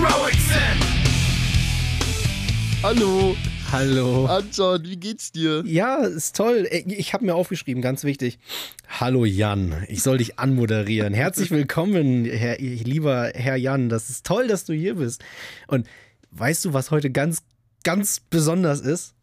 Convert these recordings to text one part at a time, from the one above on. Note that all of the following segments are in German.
heroic sin. Hallo. Hallo. Anton, wie geht's dir? Ja, ist toll. Ich habe mir aufgeschrieben, ganz wichtig. Hallo Jan, ich soll dich anmoderieren. Herzlich willkommen, lieber Herr Jan. Das ist toll, dass du hier bist. Und weißt du, was heute ganz, ganz besonders ist?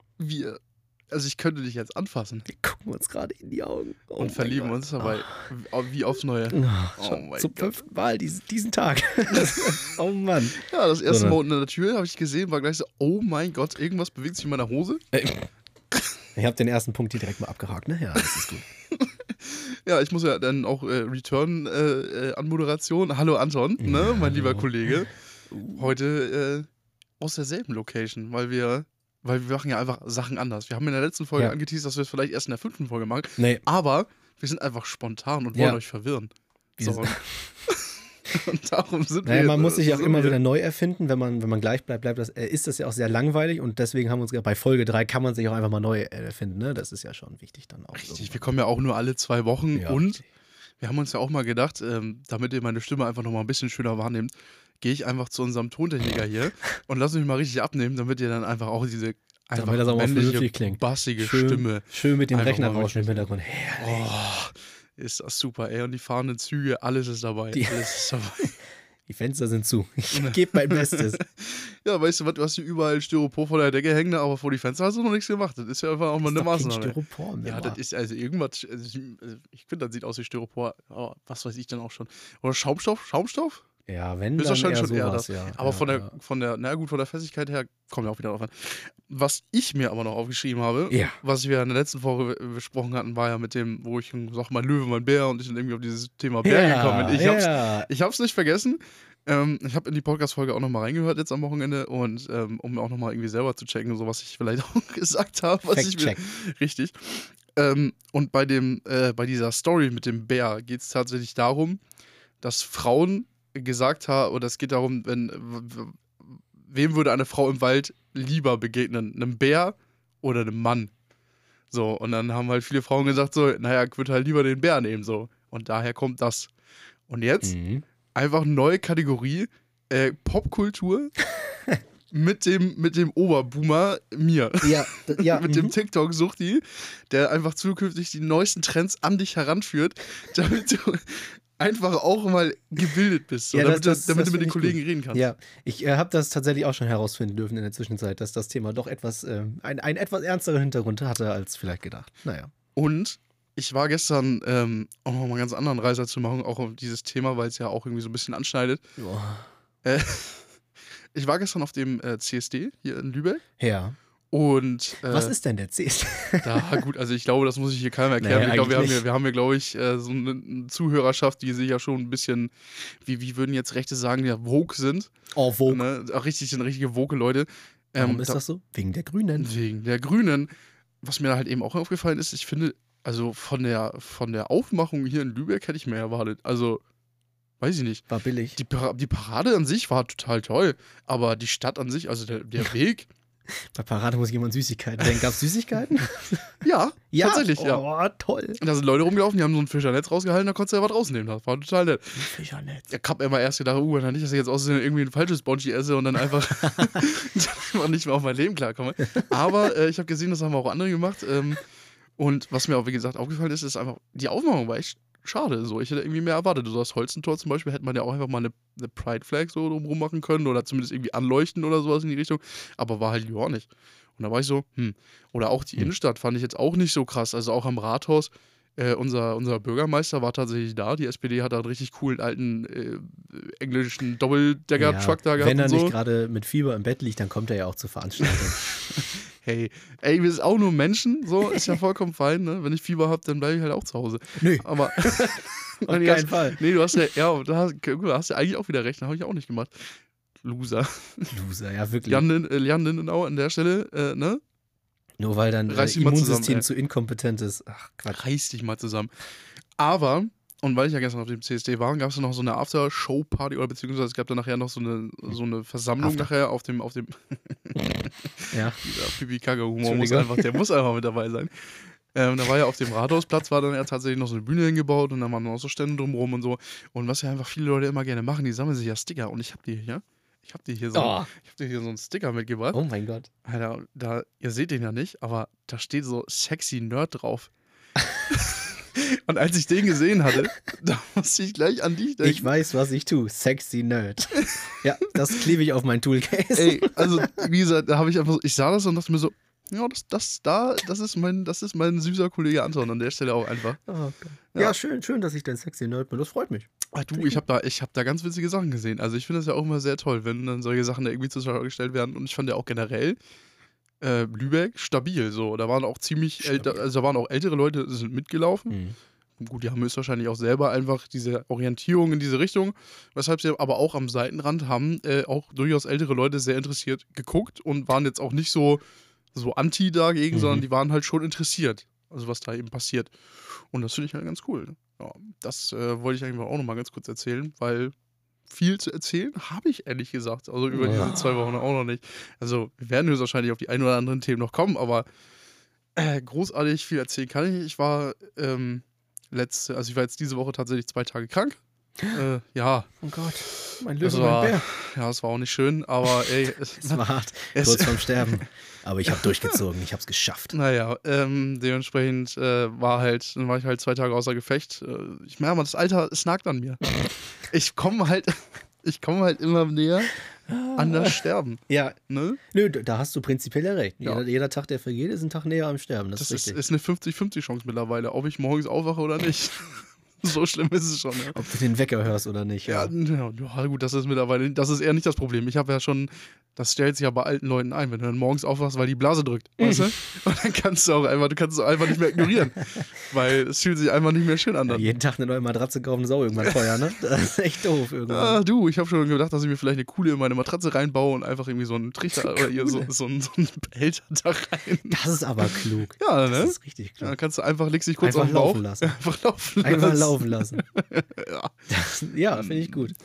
Also ich könnte dich jetzt anfassen. Wir gucken uns gerade in die Augen. Oh und verlieben uns dabei wie aufs Neue. Schon zum 5. Mal diesen Tag. Oh Mann. Ja, das erste Mal unten an der Tür habe ich gesehen, war gleich so, oh mein Gott, irgendwas bewegt sich in meiner Hose. Ich habe den ersten Punkt hier direkt mal abgehakt, ne? Ja, das ist gut. Ja, ich muss ja dann auch Return-Anmoderation. Hallo Anton, ne, mein lieber Kollege. Heute aus derselben Location, weil wir machen ja einfach Sachen anders. Wir haben in der letzten Folge angeteased, dass wir es vielleicht erst in der 5. Folge machen. Nee. Aber wir sind einfach spontan und wollen euch verwirren. So. Und darum sind wir. Man muss sich auch immer wieder neu erfinden. Wenn man gleich bleibt, ist das ja auch sehr langweilig. Und deswegen haben wir uns gedacht, bei Folge 3 kann man sich auch einfach mal neu erfinden. Ne? Das ist ja schon wichtig dann auch. Richtig, wir kommen ja auch nur alle 2 Wochen. Ja. Und wir haben uns ja auch mal gedacht, damit ihr meine Stimme einfach noch mal ein bisschen schöner wahrnehmt, gehe ich einfach zu unserem Tontechniker hier und lass mich mal richtig abnehmen, damit ihr dann einfach auch diese einfach das auch männliche, bassige Stimme. Schön mit dem Rechner rauschen im Hintergrund. Herrlich. Oh, ist das super, ey. Und die fahrenden Züge, alles ist dabei. Alles ist dabei. Die Fenster sind zu. Ich gebe mein Bestes. Ja, weißt du was, du hast hier überall Styropor vor der Decke hängen, aber vor die Fenster hast du noch nichts gemacht. Das ist ja einfach auch mal eine Maßnahme. Styropor mehr. Ja, das ist also irgendwas, ich finde, das sieht aus wie Styropor, aber was weiß ich dann auch schon. Oder Schaumstoff? Ja, wenn das dann wahrscheinlich eher schon eher sowas, das. ja. Aber von der Festigkeit her kommt ja auch wieder drauf an. Was ich mir aber noch aufgeschrieben habe, was wir in der letzten Woche besprochen hatten, war ja mit dem, wo ich sag mein Löwe, mein Bär und ich dann irgendwie auf dieses Thema Bär gekommen bin. Ich hab's nicht vergessen. Ich habe in die Podcast-Folge auch nochmal reingehört jetzt am Wochenende und um auch nochmal irgendwie selber zu checken, so was ich vielleicht auch gesagt habe, richtig. Und bei dieser Story mit dem Bär geht es tatsächlich darum, dass Frauen gesagt haben, oder es geht darum, wem würde eine Frau im Wald lieber begegnen? Einem Bär oder einem Mann? So, und dann haben halt viele Frauen gesagt, so, naja, ich würde halt lieber den Bär nehmen, so. Und daher kommt das. Und jetzt einfach neue Kategorie, Popkultur mit dem Oberboomer mir. Ja. Mit dem TikTok-Suchti, der einfach zukünftig die neuesten Trends an dich heranführt, damit du einfach auch mal gebildet bist, so, damit du mit den Kollegen reden kannst. Ja, ich habe das tatsächlich auch schon herausfinden dürfen in der Zwischenzeit, dass das Thema doch etwas einen etwas ernsteren Hintergrund hatte, als vielleicht gedacht. Naja. Und ich war gestern, auch noch mal einen ganz anderen Reiser zu machen, auch auf dieses Thema, weil es ja auch irgendwie so ein bisschen anschneidet. Ich war gestern auf dem CSD hier in Lübeck. Ja. Und was ist denn der CSD? Ja, gut, also ich glaube, das muss ich hier keinem erklären. Naja, ich glaube, wir haben hier, glaube ich, so eine Zuhörerschaft, die sich ja schon ein bisschen, wie würden jetzt Rechte sagen, ja, woke sind. Oh, woke. Ne? Sind richtige woke Leute. Warum ist das so? Wegen der Grünen. Wegen der Grünen. Was mir halt eben auch aufgefallen ist, ich finde, also von der Aufmachung hier in Lübeck hätte ich mehr erwartet. Also, weiß ich nicht. War billig. Die Parade an sich war total toll, aber die Stadt an sich, also der Weg. Bei Parade muss jemand Süßigkeiten denken. Gab es Süßigkeiten? Ja, tatsächlich, ja. Oh, toll. Und da sind Leute rumgelaufen, die haben so ein Fischernetz rausgehalten, da konntest du ja was rausnehmen. Das war total nett. Fischernetz. Ich hab immer erst gedacht, nicht, dass ich jetzt außerdem irgendwie ein falsches Bonschi esse und dann einfach nicht mehr auf mein Leben klarkomme. Aber ich habe gesehen, das haben auch andere gemacht. Und was mir auch, wie gesagt, aufgefallen ist, ist einfach, die Aufmachung war echt schade. So. Ich hätte irgendwie mehr erwartet. So das Holstentor zum Beispiel hätte man ja auch einfach mal eine Pride-Flag so drumherum machen können oder zumindest irgendwie anleuchten oder sowas in die Richtung. Aber war halt ja nicht. Und da war ich so, Oder auch die Innenstadt fand ich jetzt auch nicht so krass. Also auch am Rathaus, unser Bürgermeister war tatsächlich da. Die SPD hat da einen richtig coolen alten englischen Doppeldecker-Truck da gehabt. Wenn er und so. nicht gerade mit Fieber im Bett liegt, dann kommt er ja auch zur Veranstaltung. Hey, wir sind auch nur Menschen, so ist ja vollkommen fein, ne? Wenn ich Fieber habe, dann bleibe ich halt auch zu Hause. Nö. Aber auf keinen Fall. Nee, du hast ja eigentlich auch wieder recht, das habe ich auch nicht gemacht. Loser, ja, wirklich. Jan Lindenau an der Stelle, ne? Nur weil dein Immunsystem zu inkompetent ist. Ach, Quatsch. Reiß dich mal zusammen. Aber, und weil ich ja gestern auf dem CSD war, gab es noch so eine After-Show-Party, oder beziehungsweise es gab dann nachher noch so eine Versammlung nachher auf dem ja. Dieser Pipi-Kacke-Humor der muss einfach mit dabei sein. Da war ja auf dem Rathausplatz, war dann ja tatsächlich noch so eine Bühne hingebaut und dann waren noch so Stände drumherum und so. Und was ja einfach viele Leute immer gerne machen, die sammeln sich ja Sticker und ich hab die hier. Ich hab dir hier so einen Sticker mitgebracht. Oh mein Gott. Alter, ihr seht den ja nicht, aber da steht so sexy Nerd drauf. Und als ich den gesehen hatte, da musste ich gleich an dich denken. Ich weiß, was ich tue. Sexy Nerd. Ja, das klebe ich auf mein Toolcase. Ey, also wie gesagt, da habe ich einfach so, ich sah das und dachte mir so, ja, das ist mein süßer Kollege Anton an der Stelle auch einfach. Oh, okay. Ja, schön, dass ich dein Sexy Nerd bin. Das freut mich. Ach du, ich hab da ganz witzige Sachen gesehen. Also ich finde das ja auch immer sehr toll, wenn dann solche Sachen da irgendwie zur Schau gestellt werden. Und ich fand ja auch generell Lübeck stabil. So, da waren auch da waren auch ältere Leute, sind mitgelaufen. Gut, die haben höchstwahrscheinlich auch selber einfach diese Orientierung in diese Richtung. Weshalb sie aber auch am Seitenrand haben auch durchaus ältere Leute sehr interessiert geguckt und waren jetzt auch nicht so anti dagegen, sondern die waren halt schon interessiert, also was da eben passiert. Und das finde ich halt ganz cool. Ja, das wollte ich eigentlich auch nochmal ganz kurz erzählen, weil viel zu erzählen habe ich ehrlich gesagt. Also über diese 2 Wochen auch noch nicht. Also wir werden höchstwahrscheinlich auf die ein oder anderen Themen noch kommen, aber großartig viel erzählen kann ich nicht. Ich war jetzt diese Woche tatsächlich 2 Tage krank. Ja. Oh Gott, mein Löwe, mein Bär. Ja, es war auch nicht schön, aber ey. Es war hart, kurz vorm Sterben. Aber ich habe durchgezogen, ich habe es geschafft. Naja, dementsprechend war ich halt 2 Tage außer Gefecht. Ich merke mal, das Alter, es nagt an mir. Ich komme halt immer näher an das Sterben. Ja. Ne? Nö, da hast du prinzipiell ja recht. Ja. Jeder Tag, der vergeht, ist ein Tag näher am Sterben. Das ist eine 50-50 Chance mittlerweile, ob ich morgens aufwache oder nicht. So schlimm ist es schon. Ja. Ob du den Wecker hörst oder nicht. Ja, gut, das ist eher nicht das Problem. Ich habe ja schon, das stellt sich ja bei alten Leuten ein, wenn du dann morgens aufwachst, weil die Blase drückt, weißt du? Und dann kannst du einfach nicht mehr ignorieren, weil es fühlt sich einfach nicht mehr schön an. Ja, jeden Tag eine neue Matratze kaufen ist auch irgendwann teuer, ne? Das ist echt doof irgendwann. Du, ich habe schon gedacht, dass ich mir vielleicht eine coole in meine Matratze reinbaue und einfach irgendwie so einen Trichter oder hier so einen Behälter da rein. Das ist aber klug. Ja, ne? Das ist richtig klug. Dann kannst du legst dich kurz einfach auf den Bauch. Laufen lassen. Einfach laufen lassen. Ja. Finde ich gut.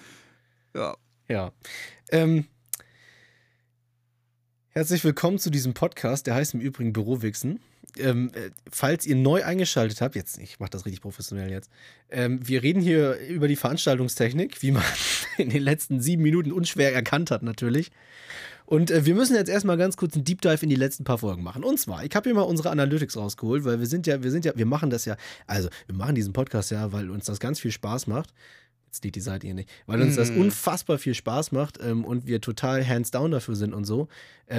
Ja. Herzlich willkommen zu diesem Podcast, der heißt im Übrigen Bürowichsen. Falls ihr neu eingeschaltet habt, ich mache das richtig professionell jetzt, wir reden hier über die Veranstaltungstechnik, wie man in den letzten 7 Minuten unschwer erkannt hat natürlich. Und wir müssen jetzt erstmal ganz kurz einen Deep Dive in die letzten paar Folgen machen. Und zwar, ich habe hier mal unsere Analytics rausgeholt, weil wir machen diesen Podcast ja, weil uns das ganz viel Spaß macht. Jetzt liegt die Seite hier nicht. Weil uns das unfassbar viel Spaß macht und wir total hands down dafür sind und so.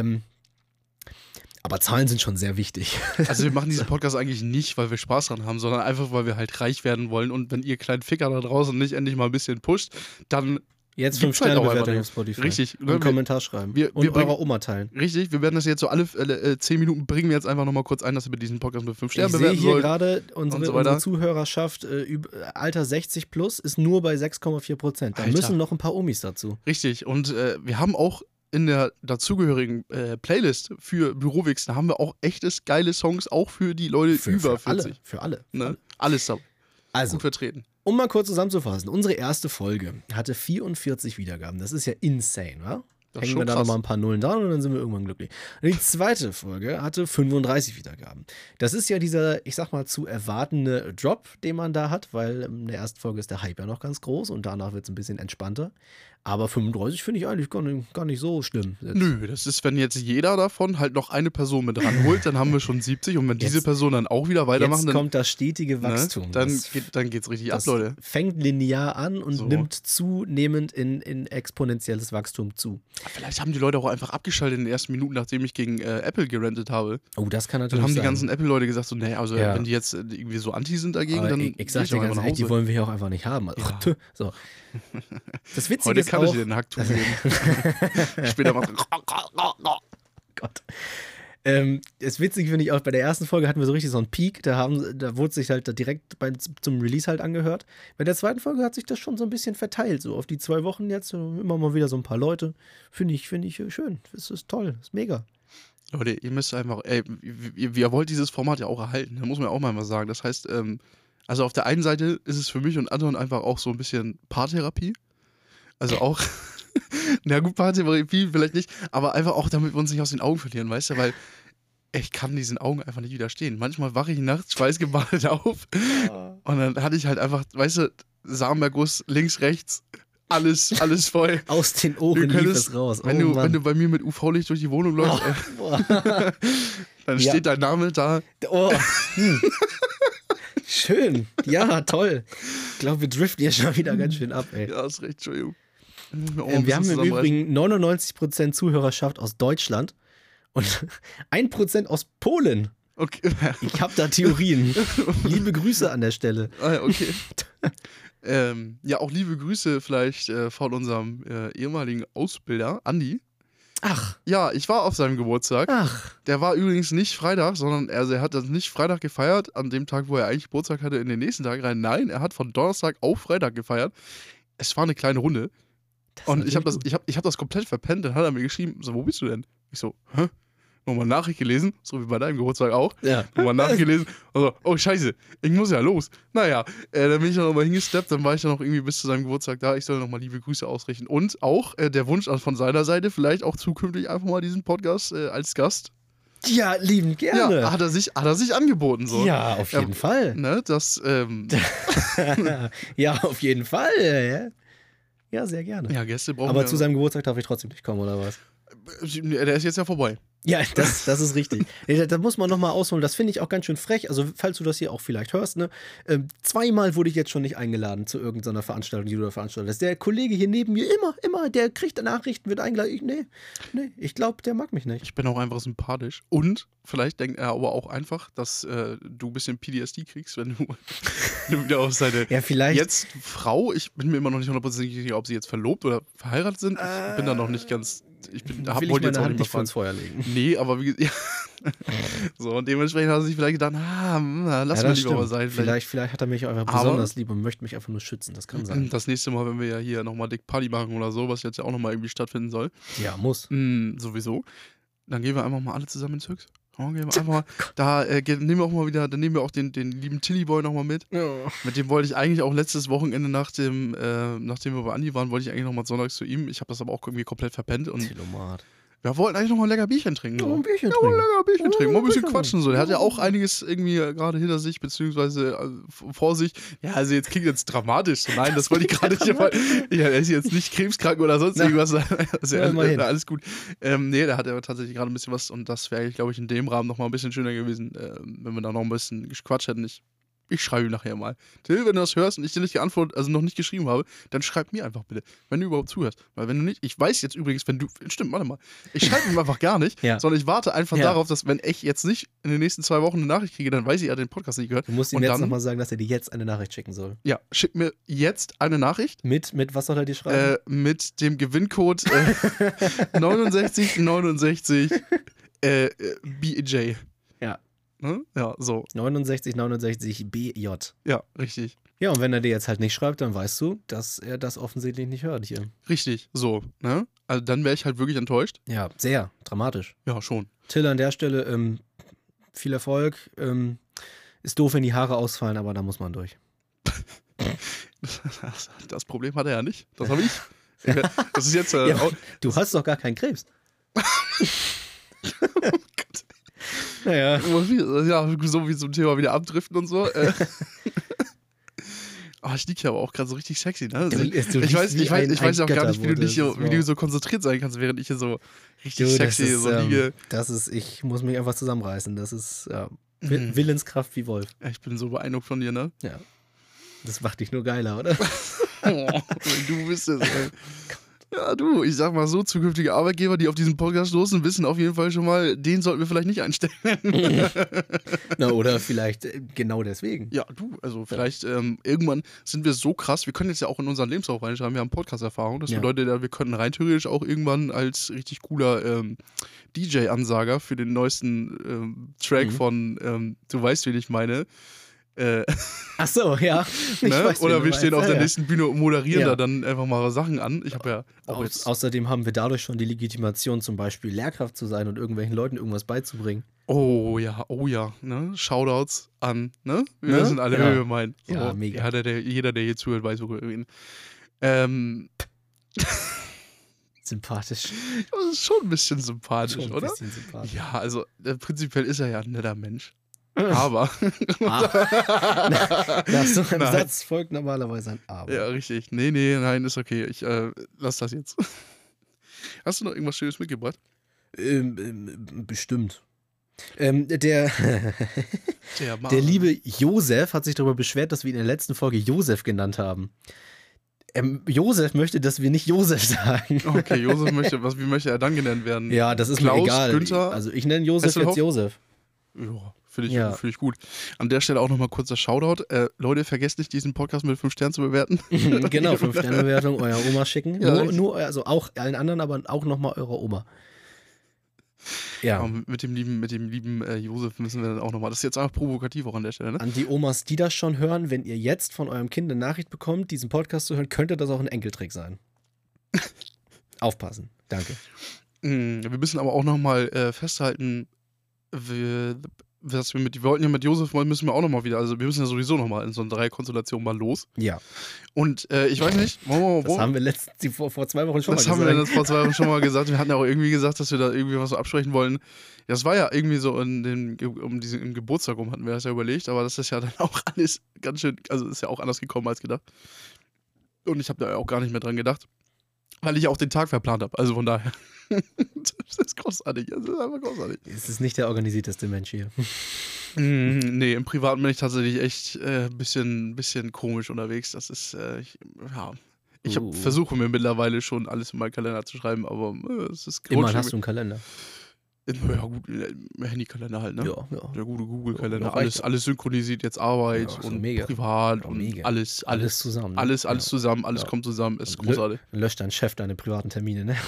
Aber Zahlen sind schon sehr wichtig. Also wir machen diesen Podcast eigentlich nicht, weil wir Spaß dran haben, sondern einfach, weil wir halt reich werden wollen. Und wenn ihr kleinen Ficker da draußen nicht endlich mal ein bisschen pusht, dann jetzt 5-Sterne-Bewertung auf Spotify. Richtig. Und einen Kommentar schreiben. Und eurer Oma teilen. Richtig, wir werden das jetzt so alle 10 Minuten bringen wir jetzt einfach nochmal kurz ein, dass ihr mit diesen Podcast mit 5 Sternen bewerten sollt. Ich sehe hier gerade, unsere Zuhörerschaft Alter 60 plus ist nur bei 6,4%. Da müssen noch ein paar Omis dazu. Richtig, und wir haben auch in der dazugehörigen Playlist für Bürowichsen haben wir auch echtes geile Songs, auch für die Leute über 40. Für alle. Ne? Alles da. Also, gut vertreten. Um mal kurz zusammenzufassen, unsere erste Folge hatte 44 Wiedergaben. Das ist ja insane, wa? Hängen wir da nochmal ein paar Nullen dran und dann sind wir irgendwann glücklich. Und die zweite Folge hatte 35 Wiedergaben. Das ist ja dieser, ich sag mal, zu erwartende Drop, den man da hat, weil in der ersten Folge ist der Hype ja noch ganz groß und danach wird es ein bisschen entspannter. Aber 35 finde ich eigentlich gar nicht so schlimm. Jetzt. Nö, das ist, wenn jetzt jeder davon halt noch eine Person mit ranholt, dann haben wir schon 70 und wenn diese Person dann auch wieder weitermachen, dann kommt das stetige Wachstum. Ne, dann geht's richtig ab, Leute. Fängt linear an und nimmt zunehmend in exponentielles Wachstum zu. Vielleicht haben die Leute auch einfach abgeschaltet in den ersten Minuten, nachdem ich gegen Apple gerantet habe. Oh, das kann natürlich sein. Dann haben die ganzen Apple-Leute gesagt, so, nee, also wenn die jetzt irgendwie so anti sind dagegen, aber dann ich sag dir ganz ehrlich, die wollen wir hier auch einfach nicht haben. Ja. So. Das Witzige Heute ist kann auch, ich dir den Hack zugeben. Später mal. Gott. Das Witzige finde ich auch, bei der ersten Folge hatten wir so richtig so einen Peak, da wurde sich halt direkt zum Release halt angehört. Bei der zweiten Folge hat sich das schon so ein bisschen verteilt, so auf die 2 Wochen jetzt, immer mal wieder so ein paar Leute. Finde ich schön, das ist toll, das ist mega. Leute, ihr müsst einfach, ihr wollt dieses Format ja auch erhalten, da muss man auch mal sagen. Das heißt, also auf der einen Seite ist es für mich und Anton einfach auch so ein bisschen Paartherapie. Also auch, na gut, Paartherapie vielleicht nicht, aber einfach auch, damit wir uns nicht aus den Augen verlieren, weißt du, weil ich kann diesen Augen einfach nicht widerstehen. Manchmal wache ich nachts schweißgebadet auf und dann hatte ich halt einfach, weißt du, Samenerguss links, rechts alles voll. Aus den Ohren lief es raus. Wenn du bei mir mit UV-Licht durch die Wohnung läufst, dann steht dein Name da. Oh. Schön. Ja, toll. Ich glaube, wir driften hier schon wieder ganz schön ab, ey. Ja, ist recht, Entschuldigung. Wir haben im Übrigen 99% Zuhörerschaft aus Deutschland und 1% aus Polen. Okay. Ich habe da Theorien. Liebe Grüße an der Stelle. Okay. Ja, auch liebe Grüße vielleicht von unserem ehemaligen Ausbilder, Andi. Ach. Ja, ich war auf seinem Geburtstag. Ach. Der war übrigens nicht Freitag, sondern er hat das nicht Freitag gefeiert, an dem Tag, wo er eigentlich Geburtstag hatte, in den nächsten Tag rein. Nein, er hat von Donnerstag auf Freitag gefeiert. Es war eine kleine Runde. Und ich hab das komplett verpennt. Dann hat er mir geschrieben, so, wo bist du denn? Ich so, hä? Nochmal Nachricht gelesen, so wie bei deinem Geburtstag auch. Ja. Nochmal nachgelesen. Also, oh scheiße, ich muss ja los. Naja, dann bin ich dann nochmal hingesteppt, dann war ich dann noch irgendwie bis zu seinem Geburtstag da. Ich soll nochmal liebe Grüße ausrichten. Und auch der Wunsch von seiner Seite, vielleicht auch zukünftig einfach mal diesen Podcast als Gast. Ja, liebend gerne. Ja, hat er sich angeboten. So. Ja, auf jeden Fall. Ne, das, ja, auf jeden Fall. Ja, sehr gerne. Ja, Gäste brauchen Aber zu seinem Geburtstag darf ich trotzdem nicht kommen, oder was? Der ist jetzt ja vorbei. Ja, das ist richtig. Da muss man nochmal ausholen. Das finde ich auch ganz schön frech. Also, falls du das hier auch vielleicht hörst, ne? 2-mal wurde ich jetzt schon nicht eingeladen zu irgendeiner Veranstaltung, die du da veranstaltet hast. Der Kollege hier neben mir, immer, der kriegt Nachrichten, wird eingeladen. Nee, ich glaube, der mag mich nicht. Ich bin auch einfach sympathisch. Und vielleicht denkt er aber auch einfach, dass du ein bisschen PTSD kriegst, wenn du wieder auf seine jetzt Frau, ich bin mir immer noch nicht 100% sicher, ob sie jetzt verlobt oder verheiratet sind. Ich bin da noch nicht ganz. Wollte jetzt auch nicht ins Feuer legen. Nee, aber wie gesagt, ja. So, und dementsprechend hat er sich vielleicht gedacht, lass mal lieber mal sein. Vielleicht hat er mich auch einfach besonders lieb und möchte mich einfach nur schützen, das kann sein. Das nächste Mal, wenn wir ja hier nochmal dick Party machen oder so, was jetzt ja auch nochmal irgendwie stattfinden soll. Ja, muss. Sowieso. Dann gehen wir einfach mal alle zusammen ins Höchst. Gehen wir einfach mal, nehmen wir auch den lieben Tilly-Boy nochmal mit. Ja. Mit dem wollte ich eigentlich auch letztes Wochenende, nachdem wir bei Andi waren, wollte ich eigentlich nochmal sonntags zu ihm. Ich habe das aber auch irgendwie komplett verpennt. Und Tillomat. wir wollten eigentlich nochmal ein lecker Bierchen trinken. So. Ein Bierchen trinken. Mal ein bisschen quatschen. So. Der hat ja auch einiges irgendwie gerade hinter sich, beziehungsweise vor sich. Ja, also jetzt klingt jetzt dramatisch. So, nein, das wollte ich gerade nicht. Ja, er ist jetzt nicht krebskrank oder sonst irgendwas. Also, alles gut. Nee, der hat ja tatsächlich gerade ein bisschen was. Und das wäre, glaube ich, in dem Rahmen nochmal ein bisschen schöner gewesen, wenn wir da noch ein bisschen gequatscht hätten. Ich schreibe ihm nachher mal. Till, wenn du das hörst und ich dir nicht geantwortet, also noch nicht geschrieben habe, dann schreib mir einfach bitte, wenn du überhaupt zuhörst. Weil wenn du nicht, ich weiß jetzt übrigens, stimmt, warte mal, ich schreibe ihm einfach gar nicht, sondern ich warte einfach darauf, dass, wenn ich jetzt nicht in den nächsten 2 Wochen eine Nachricht kriege, dann weiß ich, er hat den Podcast nicht gehört. Du musst ihm jetzt nochmal sagen, dass er dir jetzt eine Nachricht schicken soll. Ja, schick mir jetzt eine Nachricht. Mit was soll er dir schreiben? Mit dem Gewinncode 6969 BJ. Ja. Ne? Ja, so. 6969 BJ. Ja, richtig. Ja, und wenn er dir jetzt halt nicht schreibt, dann weißt du, dass er das offensichtlich nicht hört hier. Richtig, so. Ne? Also dann wäre ich halt wirklich enttäuscht. Ja, sehr dramatisch. Ja, schon. Till, an der Stelle viel Erfolg. Ist doof, wenn die Haare ausfallen, aber da muss man durch. Das Problem hat er ja nicht. Das habe ich. Das ist jetzt. Ja, du hast doch gar keinen Krebs. Oh Gott. Naja. Ja, so wie zum Thema wieder abdriften und so. Ich liege ja aber auch gerade so richtig sexy, ne? Also ich weiß auch gar nicht, wie du so konzentriert sein kannst, während ich hier so richtig sexy liege. Ich muss mich einfach zusammenreißen. Das ist Willenskraft wie Wolf. Ja, ich bin so beeindruckt von dir, ne? Ja. Das macht dich nur geiler, oder? Du bist es, ey. Ja, du, ich sag mal so, zukünftige Arbeitgeber, die auf diesen Podcast stoßen, wissen auf jeden Fall schon mal, den sollten wir vielleicht nicht einstellen. Na, oder vielleicht genau deswegen. Ja, du, also vielleicht irgendwann sind wir so krass, wir können jetzt ja auch in unseren Lebenslauf reinschreiben, wir haben Podcast-Erfahrung, das bedeutet ja, wir können rein theoretisch auch irgendwann als richtig cooler DJ-Ansager für den neuesten Track von Du weißt, wen ich meine. Ach so, ja. Ne? Oder wir stehen auf der nächsten Bühne und moderieren da dann einfach mal Sachen an. Ich habe ja auch Außerdem haben wir dadurch schon die Legitimation, zum Beispiel Lehrkraft zu sein und irgendwelchen Leuten irgendwas beizubringen. Oh ja. Ne? Shoutouts an, ne? Wir sind alle, wie wir meinen. So, ja, mega. Jeder, der hier zuhört, weiß, wo wir reden. Sympathisch. Das ist schon ein bisschen sympathisch, oder? Ja, also prinzipiell ist er ja ein netter Mensch. Aber. Nach so einem Satz folgt normalerweise ein Aber. Ja, richtig. Nein, ist okay. Ich lass das jetzt. Hast du noch irgendwas Schönes mitgebracht? Bestimmt. Der liebe Josef hat sich darüber beschwert, dass wir ihn in der letzten Folge Josef genannt haben. Josef möchte, dass wir nicht Josef sagen. Okay, Josef wie möchte er dann genannt werden? Ja, das ist Klaus, mir egal. Günther, also ich nenne Josef Hasselhoff? jetzt Josef. Ja, finde ich gut. An der Stelle auch nochmal kurz das Shoutout. Leute, vergesst nicht, diesen Podcast mit 5 Sternen zu bewerten. Genau, 5-Sterne-Bewertung eurer Oma schicken. Ja, also auch allen anderen, aber auch nochmal eurer Oma. Ja. Mit dem lieben Josef müssen wir dann auch nochmal. Das ist jetzt einfach provokativ auch an der Stelle, ne? An die Omas, die das schon hören, wenn ihr jetzt von eurem Kind eine Nachricht bekommt, diesen Podcast zu hören, könnte das auch ein Enkeltrick sein. Aufpassen. Danke. Wir müssen aber auch nochmal festhalten, wir wollten ja mit Josef, müssen wir auch nochmal wieder, also wir müssen ja sowieso nochmal in so einer Dreier-Konstellation mal los. Ja. Und ich weiß nicht, das haben wir vor 2 Wochen schon mal gesagt. Das haben wir vor 2 Wochen schon mal gesagt. Wir hatten ja auch irgendwie gesagt, dass wir da irgendwie was so absprechen wollen. Ja, das war ja irgendwie so im Geburtstag hatten wir das ja überlegt, aber das ist ja dann auch alles ganz schön, also ist ja auch anders gekommen als gedacht. Und ich habe da auch gar nicht mehr dran gedacht, weil ich auch den Tag verplant habe, also von daher. Das ist großartig, das ist einfach großartig. Es ist nicht der organisierteste Mensch hier. Nee, im Privaten bin ich tatsächlich echt ein bisschen komisch unterwegs. Das ist, ich versuche mir mittlerweile schon alles in meinen Kalender zu schreiben, aber es ist Immerhin hast du einen Kalender. Ja, gut, Handykalender halt, ne? Ja. Der gute Google-Kalender. Ja, alles synchronisiert, jetzt Arbeit und mega. Privat und mega. alles zusammen. Ne? Alles zusammen, alles kommt zusammen, ist großartig. Löscht dein Chef deine privaten Termine, ne?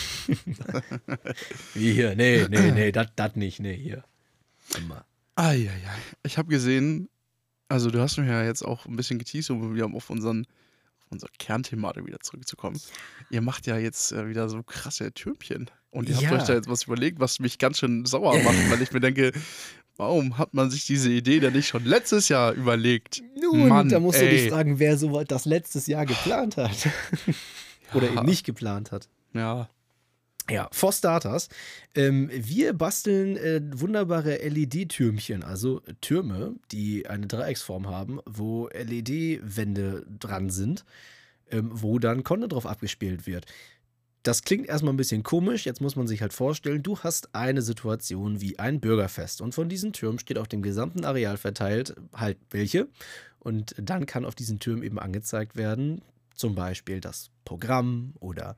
Wie hier? Nee, das nicht, nee, hier. Immer. Ich habe gesehen, also du hast mich ja jetzt auch ein bisschen geteased, um wieder auf unsere Kernthematik wieder zurückzukommen. Ihr macht ja jetzt wieder so krasse Türmchen. Und ihr habt euch da jetzt was überlegt, was mich ganz schön sauer macht, weil ich mir denke, warum hat man sich diese Idee denn nicht schon letztes Jahr überlegt? Nun, Mann, da musst du dich fragen, wer so das letztes Jahr geplant hat. Oder eben nicht geplant hat. Ja. Ja, for starters, wir basteln wunderbare LED-Türmchen, also Türme, die eine Dreiecksform haben, wo LED-Wände dran sind, wo dann Content drauf abgespielt wird. Das klingt erstmal ein bisschen komisch, jetzt muss man sich halt vorstellen, du hast eine Situation wie ein Bürgerfest und von diesen Türmen steht auf dem gesamten Areal verteilt halt welche und dann kann auf diesen Türmen eben angezeigt werden, zum Beispiel das Programm oder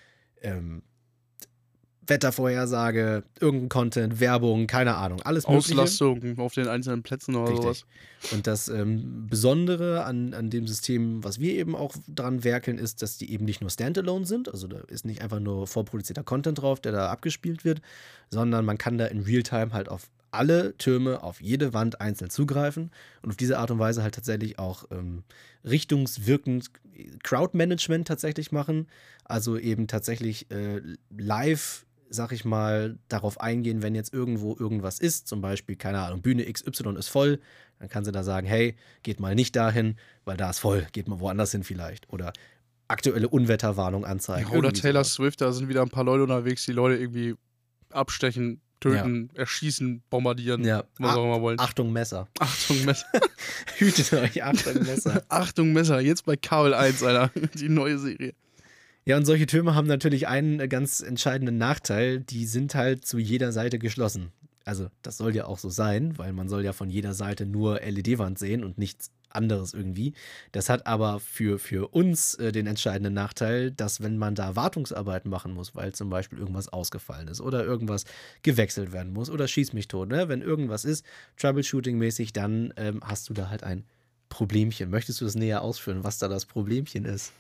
Wettervorhersage, irgendein Content, Werbung, keine Ahnung, alles Mögliche. Auslastung auf den einzelnen Plätzen oder sowas. Und das Besondere an dem System, was wir eben auch dran werkeln, ist, dass die eben nicht nur Standalone sind, also da ist nicht einfach nur vorproduzierter Content drauf, der da abgespielt wird, sondern man kann da in Realtime halt auf alle Türme, auf jede Wand einzeln zugreifen und auf diese Art und Weise halt tatsächlich auch richtungswirkend Crowdmanagement tatsächlich machen, also eben tatsächlich live, sag ich mal, darauf eingehen, wenn jetzt irgendwo irgendwas ist, zum Beispiel, keine Ahnung, Bühne XY ist voll, dann kann sie da sagen, hey, geht mal nicht dahin, weil da ist voll, geht mal woanders hin vielleicht. Oder aktuelle Unwetterwarnung anzeigen. Ja, oder Taylor Swift, da sind wieder ein paar Leute unterwegs, die Leute irgendwie abstechen, töten, erschießen, bombardieren, was auch immer wollen. Achtung, Messer. Achtung, Messer. Hütet euch, Achtung, Messer. Achtung, Messer, jetzt bei Kabel 1, Alter, die neue Serie. Ja, und solche Türme haben natürlich einen ganz entscheidenden Nachteil, die sind halt zu jeder Seite geschlossen. Also das soll ja auch so sein, weil man soll ja von jeder Seite nur LED-Wand sehen und nichts anderes irgendwie. Das hat aber für uns den entscheidenden Nachteil, dass wenn man da Wartungsarbeiten machen muss, weil zum Beispiel irgendwas ausgefallen ist oder irgendwas gewechselt werden muss oder schieß mich tot, ne? Wenn irgendwas ist, Troubleshooting-mäßig, dann hast du da halt ein Problemchen. Möchtest du das näher ausführen, was da das Problemchen ist?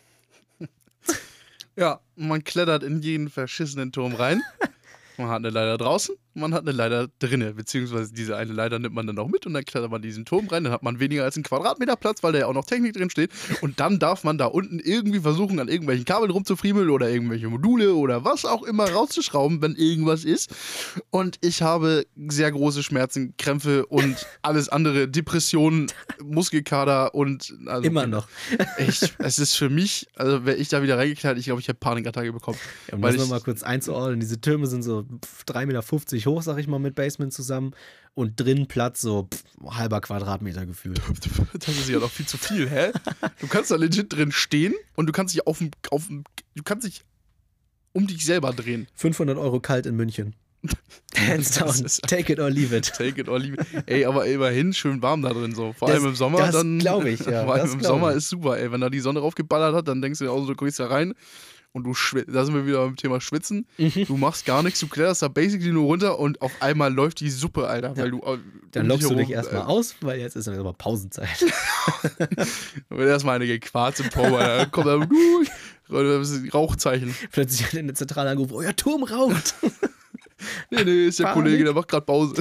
Ja, man klettert in jeden verschissenen Turm rein. Man hat eine Leiter draußen, man hat eine Leiter drinnen, beziehungsweise diese eine Leiter nimmt man dann auch mit und dann klettert man diesen Turm rein, dann hat man weniger als einen Quadratmeter Platz, weil da ja auch noch Technik drin steht und dann darf man da unten irgendwie versuchen, an irgendwelchen Kabeln rumzufriemeln oder irgendwelche Module oder was auch immer rauszuschrauben, wenn irgendwas ist und ich habe sehr große Schmerzen, Krämpfe und alles andere, Depressionen, Muskelkater und also, immer noch. Es ist für mich, also wäre ich da wieder reingeklettert, ich glaube, ich hätte Panikattacke bekommen. Ja, um das nochmal kurz einzuordnen, diese Türme sind so 3,50 Meter hoch, sag ich mal, mit Basement zusammen. Und drin Platz so halber Quadratmeter gefühlt. Das ist ja doch viel zu viel, hä? Du kannst da legit drin stehen und du kannst dich du kannst dich um dich selber drehen. 500 € kalt in München. Hands down. Take it or leave it. Take it or leave it. Ey, aber immerhin schön warm da drin so. Vor allem im Sommer das dann. Glaube ich, ja. Vor allem im Sommer ist super, ey. Wenn da die Sonne raufgeballert hat, dann denkst du dir auch so, du gehst da rein und du schwitzt. Da sind wir wieder beim Thema Schwitzen. Du machst gar nichts, du kletterst da basically nur runter und auf einmal läuft die Suppe, Alter. Weil du, dann lockst du dich erstmal aus, weil jetzt ist aber Pausenzeit. Dann wird erstmal eine gequarzt im Power, dann kommt da Rauchzeichen. Plötzlich in der Zentrale angerufen, euer Turm raucht. Nee, ist der Kollege, der macht gerade Pause.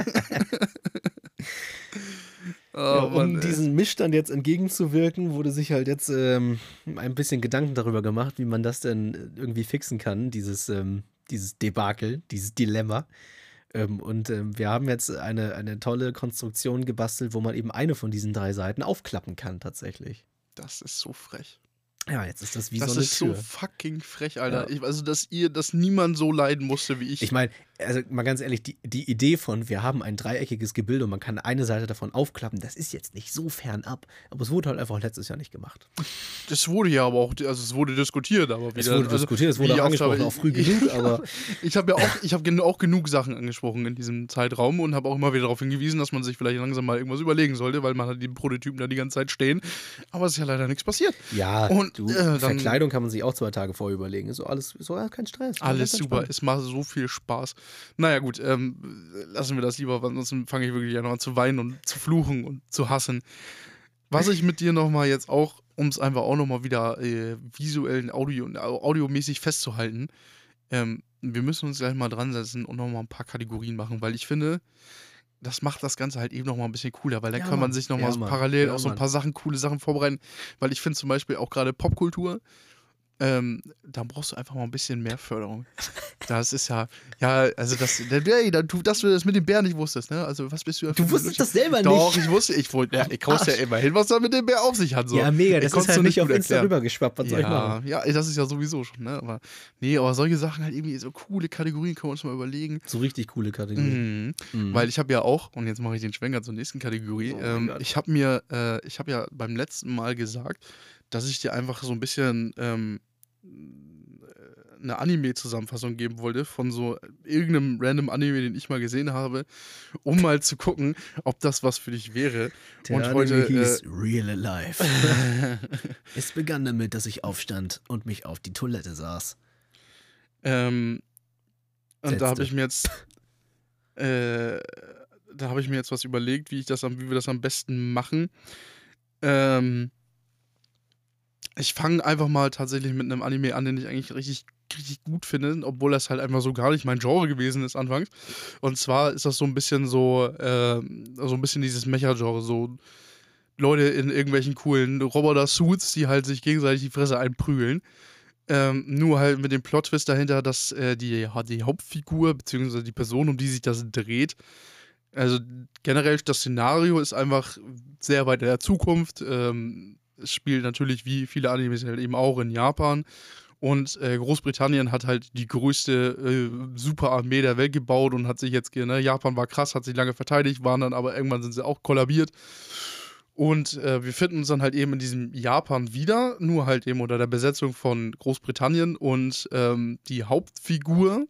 Um diesen Mischstand jetzt entgegenzuwirken, wurde sich halt jetzt ein bisschen Gedanken darüber gemacht, wie man das denn irgendwie fixen kann, dieses Debakel, dieses Dilemma. Wir haben jetzt eine tolle Konstruktion gebastelt, wo man eben eine von diesen 3 Seiten aufklappen kann tatsächlich. Das ist so frech. Ja, jetzt ist das wie so eine Tür. Das ist so fucking frech, Alter. Ja. Dass niemand so leiden musste wie ich. Ich meine, also mal ganz ehrlich, die Idee von, wir haben ein dreieckiges Gebilde und man kann eine Seite davon aufklappen, das ist jetzt nicht so fernab. Aber es wurde halt einfach letztes Jahr nicht gemacht. Das wurde ja aber auch, also es wurde diskutiert, aber wieder. Es wurde diskutiert, es wurde auch angesprochen, auch früh genug, aber. Ich habe auch genug Sachen angesprochen in diesem Zeitraum und habe auch immer wieder darauf hingewiesen, dass man sich vielleicht langsam mal irgendwas überlegen sollte, weil man hat die Prototypen da die ganze Zeit stehen. Aber es ist ja leider nichts passiert. Ja, und Verkleidung kann man sich auch 2 Tage vorher überlegen. Ist so kein Stress. Alles super, es macht so viel Spaß. Naja gut, lassen wir das lieber, weil sonst fange ich wirklich an zu weinen und zu fluchen und zu hassen. Was ich mit dir nochmal jetzt auch, um es einfach auch nochmal wieder visuell, audiomäßig festzuhalten, wir müssen uns gleich mal dran setzen und nochmal ein paar Kategorien machen, weil ich finde, das macht das Ganze halt eben nochmal ein bisschen cooler, weil dann kann man sich nochmal so parallel auch so ein paar coole Sachen vorbereiten, weil ich finde zum Beispiel auch gerade Popkultur, da brauchst du einfach mal ein bisschen mehr Förderung. Das ist also dass du das mit dem Bär nicht wusstest, ne? Also was bist du? Du wusstest das selber nicht. Doch, ich wusste ja immerhin, was da mit dem Bär auf sich hat. So. Ja, mega, das ist halt nicht auf Insta rübergeschwappt, was soll ich machen? Ja, das ist ja sowieso schon, ne? Aber solche Sachen halt irgendwie, so coole Kategorien können wir uns mal überlegen. So richtig coole Kategorien. Weil ich habe ja auch, und jetzt mache ich den Schwenker zur nächsten Kategorie, ich habe ja beim letzten Mal gesagt, dass ich dir einfach so ein bisschen eine Anime-Zusammenfassung geben wollte von so irgendeinem random Anime, den ich mal gesehen habe, um mal zu gucken, ob das was für dich wäre. Der Anime hieß Real Alive. Es begann damit, dass ich aufstand und mich auf die Toilette saß. Und da habe ich mir jetzt was überlegt, wie wir das am besten machen. Ich fange einfach mal tatsächlich mit einem Anime an, den ich eigentlich richtig, richtig gut finde, obwohl das halt einfach so gar nicht mein Genre gewesen ist anfangs. Und zwar ist das so ein bisschen dieses Mecha-Genre, so Leute in irgendwelchen coolen Roboter-Suits, die halt sich gegenseitig die Fresse einprügeln. Nur halt mit dem Plot-Twist dahinter, dass die Hauptfigur, beziehungsweise die Person, um die sich das dreht, also generell das Szenario ist einfach sehr weit in der Zukunft. Es spielt natürlich wie viele Animes halt eben auch in Japan. Und Großbritannien hat halt die größte Superarmee der Welt gebaut und hat sich jetzt, Japan war krass, hat sich lange verteidigt, waren dann aber irgendwann sind sie auch kollabiert. Und wir finden uns dann halt eben in diesem Japan wieder, nur halt eben unter der Besetzung von Großbritannien. Und die Hauptfigur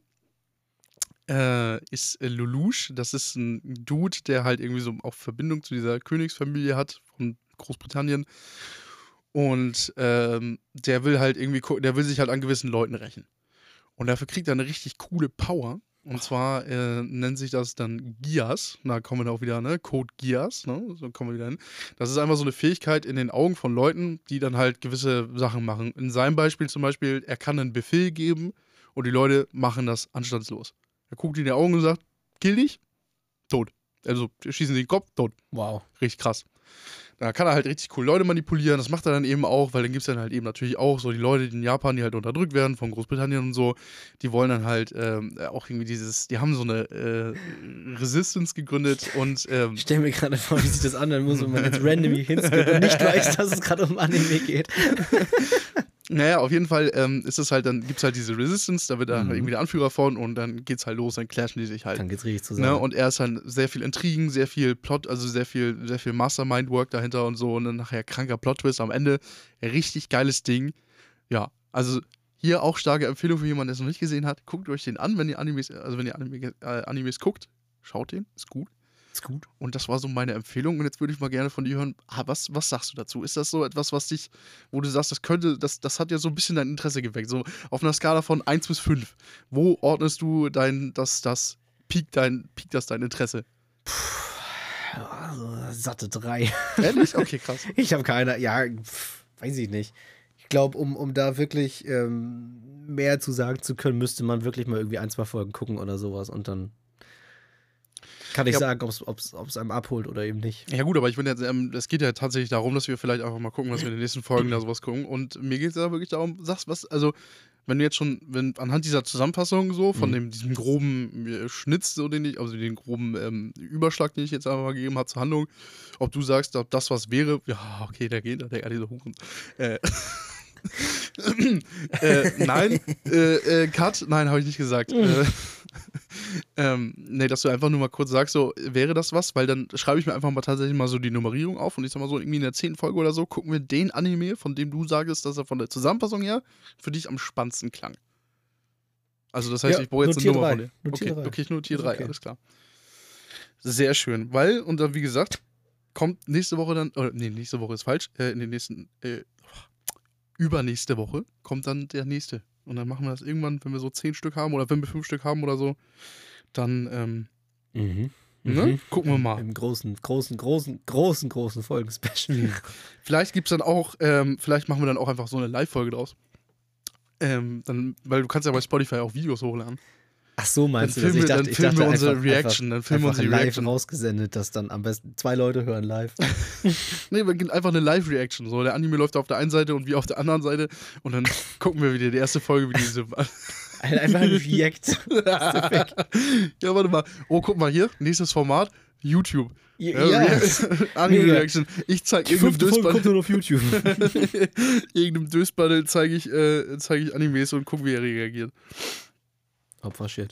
ist Lelouch. Das ist ein Dude, der halt irgendwie so auch Verbindung zu dieser Königsfamilie hat von Großbritannien. Und der will sich halt an gewissen Leuten rächen. Und dafür kriegt er eine richtig coole Power. Und zwar nennt sich das dann Geass. Da kommen wir dann auch wieder, ne? Code Geass, ne? So kommen wir wieder hin. Das ist einfach so eine Fähigkeit in den Augen von Leuten, die dann halt gewisse Sachen machen. In seinem Beispiel zum Beispiel, er kann einen Befehl geben und die Leute machen das anstandslos. Er guckt in die Augen und sagt, kill dich, tot. Also schießen sie den Kopf, tot. Wow. Richtig krass. Da kann er halt richtig cool Leute manipulieren, das macht er dann eben auch, weil dann gibt es dann halt eben natürlich auch so die Leute in Japan, die halt unterdrückt werden von Großbritannien und so, die wollen dann halt auch irgendwie die haben so eine Resistance gegründet und Ich stelle mir gerade vor, wie sich das anhören muss, wenn man jetzt random hinskippt und nicht weiß, dass es gerade um Anime geht. Naja, auf jeden Fall ist es halt, dann gibt es halt diese Resistance, da wird er irgendwie der Anführer von und dann geht's halt los, dann clashen die sich halt. Dann geht's richtig zusammen. Ne? Und er ist halt sehr viel Intrigen, sehr viel Plot, also sehr viel Mastermind-Work dahinter und so und dann nachher kranker Plot-Twist am Ende. Richtig geiles Ding. Ja, also hier auch starke Empfehlung für jemanden, der es noch nicht gesehen hat. Guckt euch den an, wenn ihr Animes guckt. Schaut den, ist gut. Ist gut. Und das war so meine Empfehlung. Und jetzt würde ich mal gerne von dir hören, was sagst du dazu? Ist das so etwas, wo du sagst, das hat ja so ein bisschen dein Interesse geweckt? So auf einer Skala von 1 bis 5. Wo ordnest du piekt das dein Interesse? Also, satte 3. Ehrlich? Okay, krass. Ich habe keine, weiß ich nicht. Ich glaube, um da wirklich mehr zu sagen zu können, müsste man wirklich mal irgendwie 1, 2 Folgen gucken oder sowas und dann kann ich sagen, ob es einem abholt oder eben nicht. Ja gut, aber ich bin jetzt, es geht ja tatsächlich darum, dass wir vielleicht einfach mal gucken, dass wir in den nächsten Folgen da sowas gucken. Und mir geht es ja wirklich darum, wenn du jetzt schon, anhand dieser Zusammenfassung so, von diesem groben Schnitz, so den groben Überschlag, den ich jetzt einfach mal gegeben habe zur Handlung, ob du sagst, ob das was wäre, ja, okay, der diese Huren. Nein, Cut, nein, habe ich nicht gesagt. Nee, dass du einfach nur mal kurz sagst, so, wäre das was? Weil dann schreibe ich mir einfach mal tatsächlich mal so die Nummerierung auf und ich sag mal so, irgendwie in der 10. Folge oder so, gucken wir den Anime, von dem du sagst, dass er von der Zusammenfassung her für dich am spannendsten klang. Also das heißt, ich brauche jetzt eine Nummer von dir. Okay, ich notiere 3, alles klar. Sehr schön, weil, und dann wie gesagt, kommt nächste Woche dann, nächste Woche ist falsch, übernächste Woche kommt dann der nächste. Und dann machen wir das irgendwann, wenn wir so 10 Stück haben oder wenn wir 5 Stück haben oder so, dann ne? Gucken wir mal. Im großen Folgen-Special. Vielleicht gibt's dann auch, vielleicht machen wir dann auch einfach so eine Live-Folge draus. Weil du kannst ja bei Spotify auch Videos hochladen. Ach so, meinst du das? Dann filmen wir unsere Reaction. Dann filmen wir unsere live Reaction. rausgesendet, dass dann am besten 2 Leute hören live. Nee, wir gehen einfach eine Live-Reaction. So, der Anime läuft auf der einen Seite und wir auf der anderen Seite. Und dann gucken wir wieder die erste Folge, wie diese. Einfach ein React. Ja, warte mal. Oh, guck mal hier. Nächstes Format. YouTube. Ja. Anime-Reaction. Ich zeige irgendeinem Dösbandel. Kommt nur auf YouTube. Irgendeinem Dösbandel zeige ich Animes und gucke, wie er reagiert. Opfershit.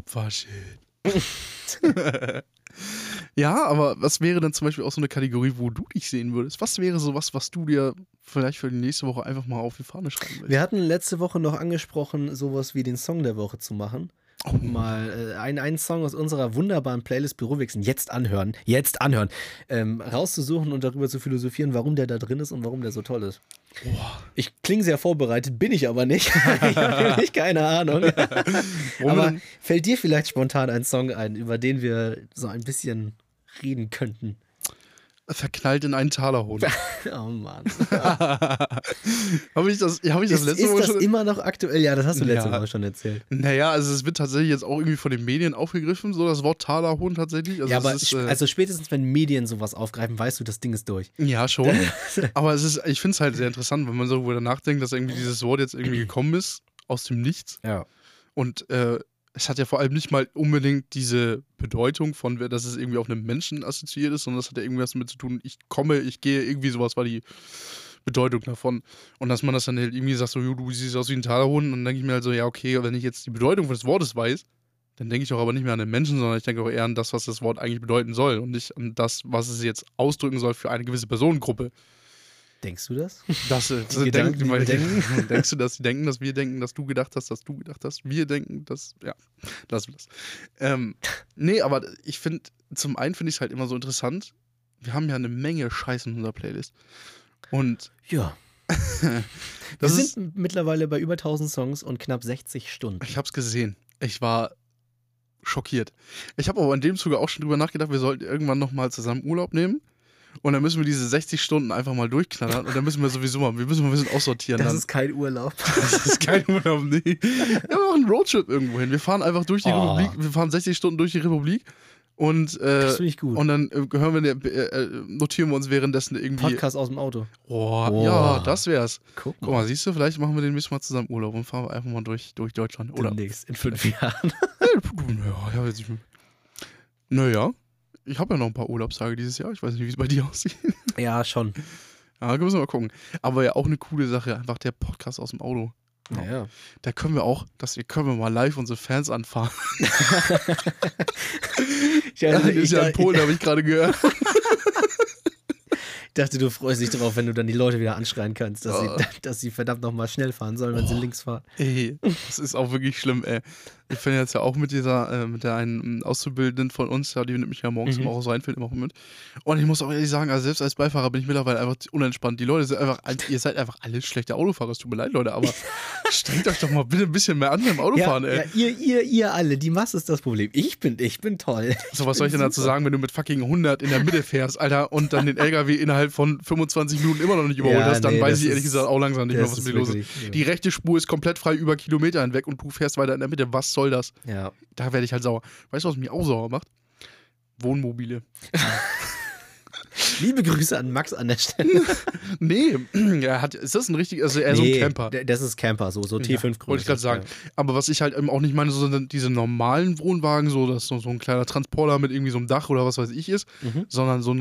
Ja, aber was wäre dann zum Beispiel auch so eine Kategorie, wo du dich sehen würdest? Was wäre sowas, was du dir vielleicht für die nächste Woche einfach mal auf die Fahne schreiben willst? Wir hatten letzte Woche noch angesprochen, sowas wie den Song der Woche zu machen. Mal einen Song aus unserer wunderbaren Playlist Bürowechseln jetzt anhören, rauszusuchen und darüber zu philosophieren, warum der da drin ist und warum der so toll ist. Ich klinge sehr vorbereitet, bin ich aber nicht. Ich habe wirklich keine Ahnung. Aber fällt dir vielleicht spontan ein Song ein, über den wir so ein bisschen reden könnten? Verknallt in einen Talerhund. Oh Mann. Habe ich das letzte Woche schon? Ist das immer noch aktuell? Ja, das hast du letzte Woche schon erzählt. Naja, also es wird tatsächlich jetzt auch irgendwie von den Medien aufgegriffen, so das Wort Talerhund tatsächlich. Also ja, aber also spätestens, wenn Medien sowas aufgreifen, weißt du, das Ding ist durch. Ja, schon. Aber ich finde es halt sehr interessant, wenn man so darüber nachdenkt, dass irgendwie dieses Wort jetzt irgendwie gekommen ist, aus dem Nichts. Ja. Und es hat ja vor allem nicht mal unbedingt diese Bedeutung von, dass es irgendwie auf einen Menschen assoziiert ist, sondern das hat ja irgendwas damit zu tun, ich komme, ich gehe, irgendwie sowas war die Bedeutung davon. Und dass man das dann halt irgendwie sagt, so, du siehst aus wie ein Talerhund, und dann denke ich mir halt so, ja, okay, wenn ich jetzt die Bedeutung des Wortes weiß, dann denke ich auch aber nicht mehr an den Menschen, sondern ich denke auch eher an das, was das Wort eigentlich bedeuten soll und nicht an das, was es jetzt ausdrücken soll für eine gewisse Personengruppe. Denkst du das? Denkst du, dass sie denken, dass wir denken, dass du gedacht hast, dass du gedacht hast? Wir denken, dass. Ja, lassen wir das. Nee, aber zum einen finde ich es halt immer so interessant. Wir haben ja eine Menge Scheiße in unserer Playlist. Und. Ja. Wir sind mittlerweile bei über 1000 Songs und knapp 60 Stunden. Ich hab's gesehen. Ich war schockiert. Ich habe aber in dem Zuge auch schon drüber nachgedacht, wir sollten irgendwann nochmal zusammen Urlaub nehmen. Und dann müssen wir diese 60 Stunden einfach mal durchknallern und dann müssen wir sowieso mal, wir müssen mal ein bisschen aussortieren. Das ist kein Urlaub. Das ist kein Urlaub, nee. Wir machen einen Roadtrip irgendwo hin. Wir fahren einfach durch die Republik, wir fahren 60 Stunden durch die Republik und, das finde ich gut. Und dann notieren wir uns währenddessen irgendwie. Podcast aus dem Auto. Ja, das wär's. Guck mal, siehst du, vielleicht machen wir den mal zusammen Urlaub und fahren einfach mal durch Deutschland. Oder demnächst, in 5 Jahren. Naja. Ich habe ja noch ein paar Urlaubstage dieses Jahr. Ich weiß nicht, wie es bei dir aussieht. Ja, schon. Ja, müssen wir mal gucken. Aber ja, auch eine coole Sache, einfach der Podcast aus dem Auto. Ja. Da können wir auch, können wir mal live unsere Fans anfahren. Ist ja in Polen, habe ich gerade gehört. Ich dachte, du freust dich drauf, wenn du dann die Leute wieder anschreien kannst, dass sie verdammt nochmal schnell fahren sollen, wenn sie links fahren. Ey, das ist auch wirklich schlimm, ey. Ich bin jetzt ja auch mit mit der einen Auszubildenden von uns, ja, die nimmt mich ja morgens im Haus Rheinfeld immer mit. Und ich muss auch ehrlich sagen, also selbst als Beifahrer bin ich mittlerweile einfach unentspannt. Die Leute sind einfach, ihr seid einfach alle schlechte Autofahrer, es tut mir leid, Leute, aber strengt euch doch mal bitte ein bisschen mehr an beim Autofahren, ey. Ja, ihr alle, die Masse ist das Problem. Ich bin toll. So, was soll ich denn dazu sagen, wenn du mit fucking 100 in der Mitte fährst, Alter, und dann den LKW innerhalb von 25 Minuten immer noch nicht überholt hast, dann weiß ich ehrlich gesagt auch langsam nicht mehr, was mit dir los ist. Ja. Die rechte Spur ist komplett frei über Kilometer hinweg und du fährst weiter in der Mitte. Was soll das? Ja. Da werde ich halt sauer. Weißt du, was mich auch sauer macht? Wohnmobile. Liebe Grüße an Max an der Stelle. Nee, ist das ein richtig, also eher so ein Camper? Das ist Camper, so T5-Größe. Wollte ich gerade sagen. Ja. Aber was ich halt eben auch nicht meine, so sind diese normalen Wohnwagen, so dass so ein kleiner Transporter mit irgendwie so einem Dach oder was weiß ich ist, sondern so ein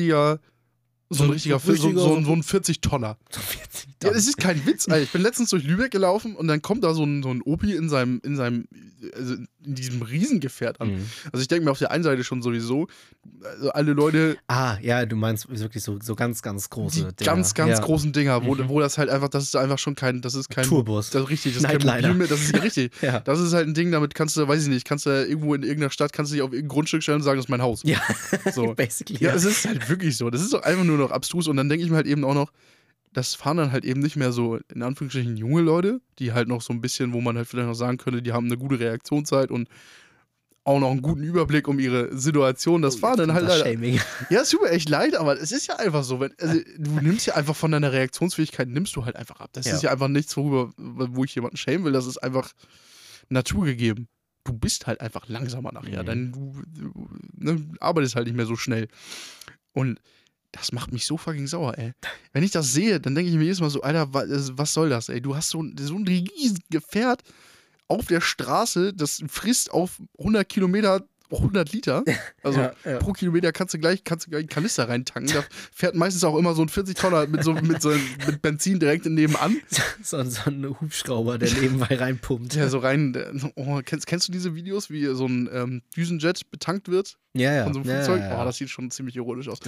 40-Tonner. Ja, das ist kein Witz, Alter. Ich bin letztens durch Lübeck gelaufen und dann kommt da so ein Opi also in diesem Riesengefährt an. Also ich denke mir auf der einen Seite schon sowieso, also alle Leute. Ah, ja, du meinst wirklich so ganz, ganz große Dinger. Ganz großen Dinger, wo das halt einfach, das ist einfach schon kein Tourbus. Das ist richtig, das ist kein Mobil mehr, das ist ja richtig. Ja. Das ist halt ein Ding, damit kannst du, weiß ich nicht, kannst du irgendwo in irgendeiner Stadt, kannst du dich auf irgendein Grundstück stellen und sagen, das ist mein Haus. Ja, so. Basically. Ja, es ist halt wirklich so. Das ist doch einfach nur noch abstrus und dann denke ich mir halt eben auch noch, das fahren dann halt eben nicht mehr so, in Anführungsstrichen, junge Leute, die halt noch so ein bisschen, wo man halt vielleicht noch sagen könnte, die haben eine gute Reaktionszeit und auch noch einen guten Überblick um ihre Situation. Das fahren dann halt leider. Ja, es tut mir echt leid, aber es ist ja einfach so. Du nimmst ja einfach von deiner Reaktionsfähigkeit, nimmst du halt einfach ab. Das ist ja einfach nichts, wo ich jemanden schämen will. Das ist einfach naturgegeben. Du bist halt einfach langsamer nachher. Du arbeitest halt nicht mehr so schnell. Und das macht mich so fucking sauer, ey. Wenn ich das sehe, dann denke ich mir jedes Mal so, Alter, was soll das, ey? Du hast so ein riesiges Gefährt auf der Straße, das frisst auf 100 Kilometer 100 Liter. Also pro Kilometer kannst du gleich einen Kanister reintanken. Da fährt meistens auch immer so ein 40-Tonner mit Benzin direkt nebenan. So ein Hubschrauber, der nebenbei reinpumpt. Ja, so rein. Kennst du diese Videos, wie so ein Düsenjet betankt wird? Ja. Von so einem Flugzeug? Ja. Oh, das sieht schon ziemlich ironisch aus.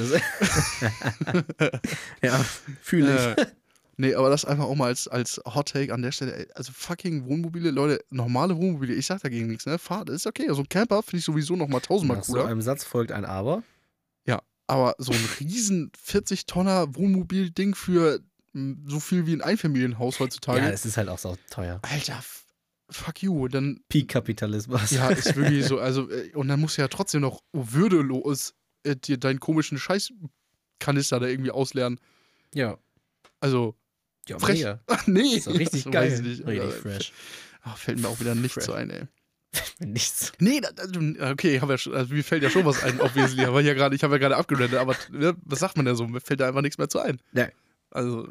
Ja, fühle ich. Nee, aber das einfach auch mal als Hot Take an der Stelle. Also fucking Wohnmobile, Leute, normale Wohnmobile, ich sag dagegen nichts, ne? Fahrt, ist okay. Also ein Camper finde ich sowieso nochmal 1000-mal cooler. Nach so einem Satz folgt ein Aber. Ja, aber so ein riesen 40-Tonner Wohnmobil-Ding für so viel wie ein Einfamilienhaus heutzutage. Ja, es ist halt auch so teuer. Alter, fuck you. Dann Peak-Kapitalismus. Ja, ist wirklich so. Also, und dann musst du ja trotzdem noch würdelos dir deinen komischen Scheißkanister da irgendwie ausleeren. Ja. Also, ja, frech. Mega. Nee, so richtig geil. Weiß ich nicht. Richtig fresh. Fällt mir auch wieder nichts ein, ey. Nichts. Nee, okay, also mir fällt ja schon was ein, obviously. Aber ich habe ja gerade abgerendet, aber was sagt man denn so? Mir fällt da einfach nichts mehr zu ein. Nee. Also.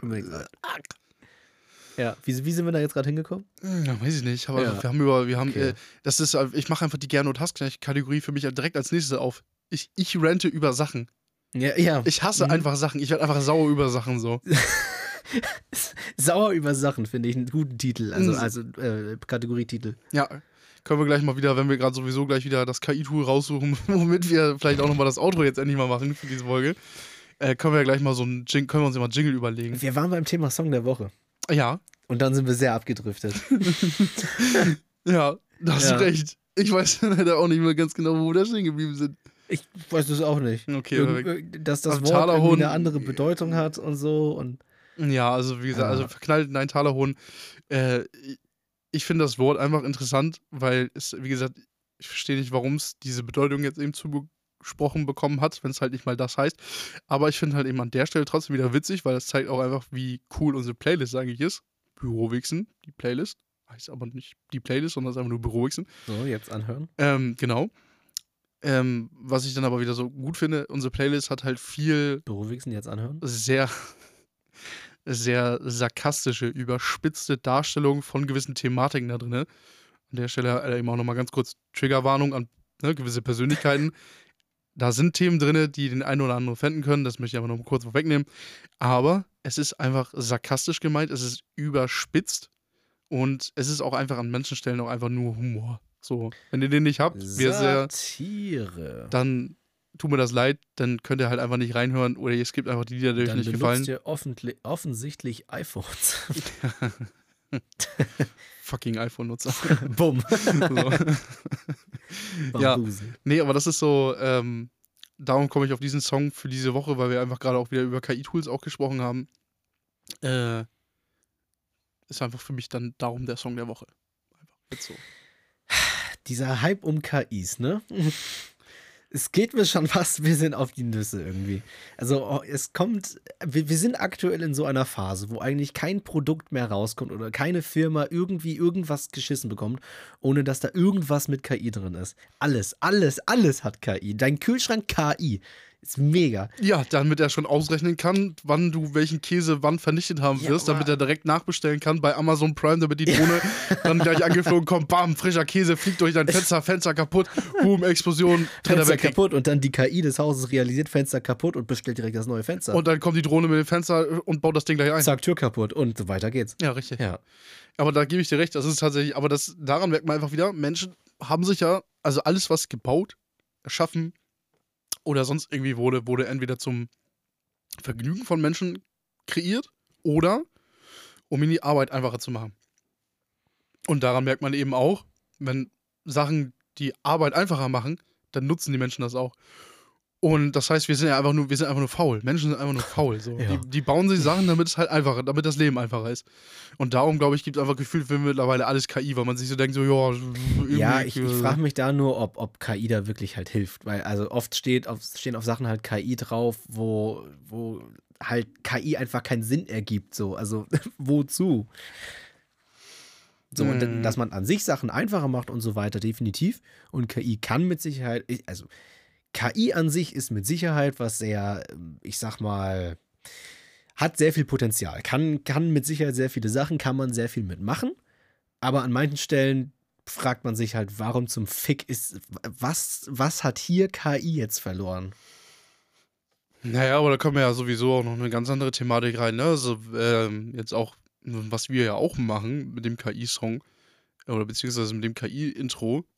Ja, wie sind wir da jetzt gerade hingekommen? Ja, weiß ich nicht, aber ich mache einfach die Gerne- und Hass-Kategorie für mich direkt als nächstes auf. Ich rante über Sachen. Ja. Ich hasse einfach Sachen. Ich werde einfach sauer über Sachen so. Sauer über Sachen finde ich einen guten Titel, also Kategorietitel. Ja, können wir gleich mal wieder, wenn wir gerade sowieso gleich wieder das KI-Tool raussuchen, womit wir vielleicht auch nochmal das Outro jetzt endlich mal machen für diese Folge, können wir ja gleich mal können wir uns immer Jingle überlegen. Wir waren beim Thema Song der Woche. Ja. Und dann sind wir sehr abgedriftet. Ja, da hast du recht. Ich weiß leider auch nicht mehr ganz genau, wo wir da stehen geblieben sind. Ich weiß das auch nicht. Okay. Dass das Wort irgendwie eine andere Bedeutung hat und so. Und ja, also wie gesagt, also verknallt in einen Talerhohn. Ich finde das Wort einfach interessant, weil es, wie gesagt, ich verstehe nicht, warum es diese Bedeutung jetzt eben zugesprochen bekommen hat, wenn es halt nicht mal das heißt. Aber ich finde halt eben an der Stelle trotzdem wieder witzig, weil das zeigt auch einfach, wie cool unsere Playlist eigentlich ist. Bürowichsen, die Playlist. Heißt aber nicht die Playlist, sondern es ist einfach nur Bürowichsen. So, jetzt anhören. Genau. Was ich dann aber wieder so gut finde, unsere Playlist hat halt viel Bürowichsen jetzt anhören. Sehr, sehr sarkastische, überspitzte Darstellung von gewissen Thematiken da drin. An der Stelle eben auch nochmal ganz kurz Triggerwarnung an gewisse Persönlichkeiten. Da sind Themen drin, die den einen oder anderen fänden können. Das möchte ich aber noch mal kurz vorwegnehmen. Aber es ist einfach sarkastisch gemeint, es ist überspitzt und es ist auch einfach an manchen Stellen auch einfach nur Humor. So, wenn ihr den nicht habt, Satire. Dann tut mir das leid, dann könnt ihr halt einfach nicht reinhören oder ihr skippt einfach die Lieder, die euch nicht gefallen. Dann benutzt ihr offensichtlich iPhones. Fucking iPhone-Nutzer. Bumm. Ja, nee, aber das ist so, darum komme ich auf diesen Song für diese Woche, weil wir einfach gerade auch wieder über KI-Tools auch gesprochen haben. Ist einfach für mich dann darum der Song der Woche. Einfach jetzt so. Dieser Hype um KIs, ne? Es geht mir schon fast ein bisschen auf die Nüsse irgendwie. Also es kommt, wir sind aktuell in so einer Phase, wo eigentlich kein Produkt mehr rauskommt oder keine Firma irgendwie irgendwas geschissen bekommt, ohne dass da irgendwas mit KI drin ist. Alles hat KI. Dein Kühlschrank KI. Ist mega. Ja, damit er schon ausrechnen kann, wann du welchen Käse wann vernichtet haben wirst, damit er direkt nachbestellen kann bei Amazon Prime, damit die Drohne dann gleich angeflogen kommt, bam, frischer Käse, fliegt durch dein Fenster kaputt, boom, Explosion, Fenster kaputt und dann die KI des Hauses realisiert Fenster kaputt und bestellt direkt das neue Fenster. Und dann kommt die Drohne mit dem Fenster und baut das Ding gleich ein. Zack, Tür kaputt und so weiter geht's. Ja, richtig. Ja. Aber da gebe ich dir recht, das ist tatsächlich, aber daran merkt man einfach wieder, Menschen haben sich ja, also alles, was gebaut, erschaffen, oder sonst irgendwie wurde entweder zum Vergnügen von Menschen kreiert oder um ihnen die Arbeit einfacher zu machen. Und daran merkt man eben auch, wenn Sachen die Arbeit einfacher machen, dann nutzen die Menschen das auch. Und das heißt, wir sind einfach nur faul. Menschen sind einfach nur faul. So. Ja. Die bauen sich Sachen, damit es halt einfacher, damit das Leben einfacher ist. Und darum, glaube ich, gibt es einfach gefühlt für mittlerweile alles KI, weil man sich so denkt, so, ja, irgendwie. Ja, ich frage mich da nur, ob KI da wirklich halt hilft. Weil also oft stehen auf Sachen halt KI drauf, wo halt KI einfach keinen Sinn ergibt. So. Also wozu? So, und dass man an sich Sachen einfacher macht und so weiter, definitiv. Und KI kann mit Sicherheit, also KI an sich ist mit Sicherheit was sehr, ich sag mal, hat sehr viel Potenzial. Kann mit Sicherheit sehr viele Sachen, kann man sehr viel mitmachen. Aber an manchen Stellen fragt man sich halt, warum zum Fick was hat hier KI jetzt verloren? Naja, aber da kommen ja sowieso auch noch eine ganz andere Thematik rein, ne? Also, jetzt auch, was wir ja auch machen mit dem KI-Song, oder beziehungsweise mit dem KI-Intro,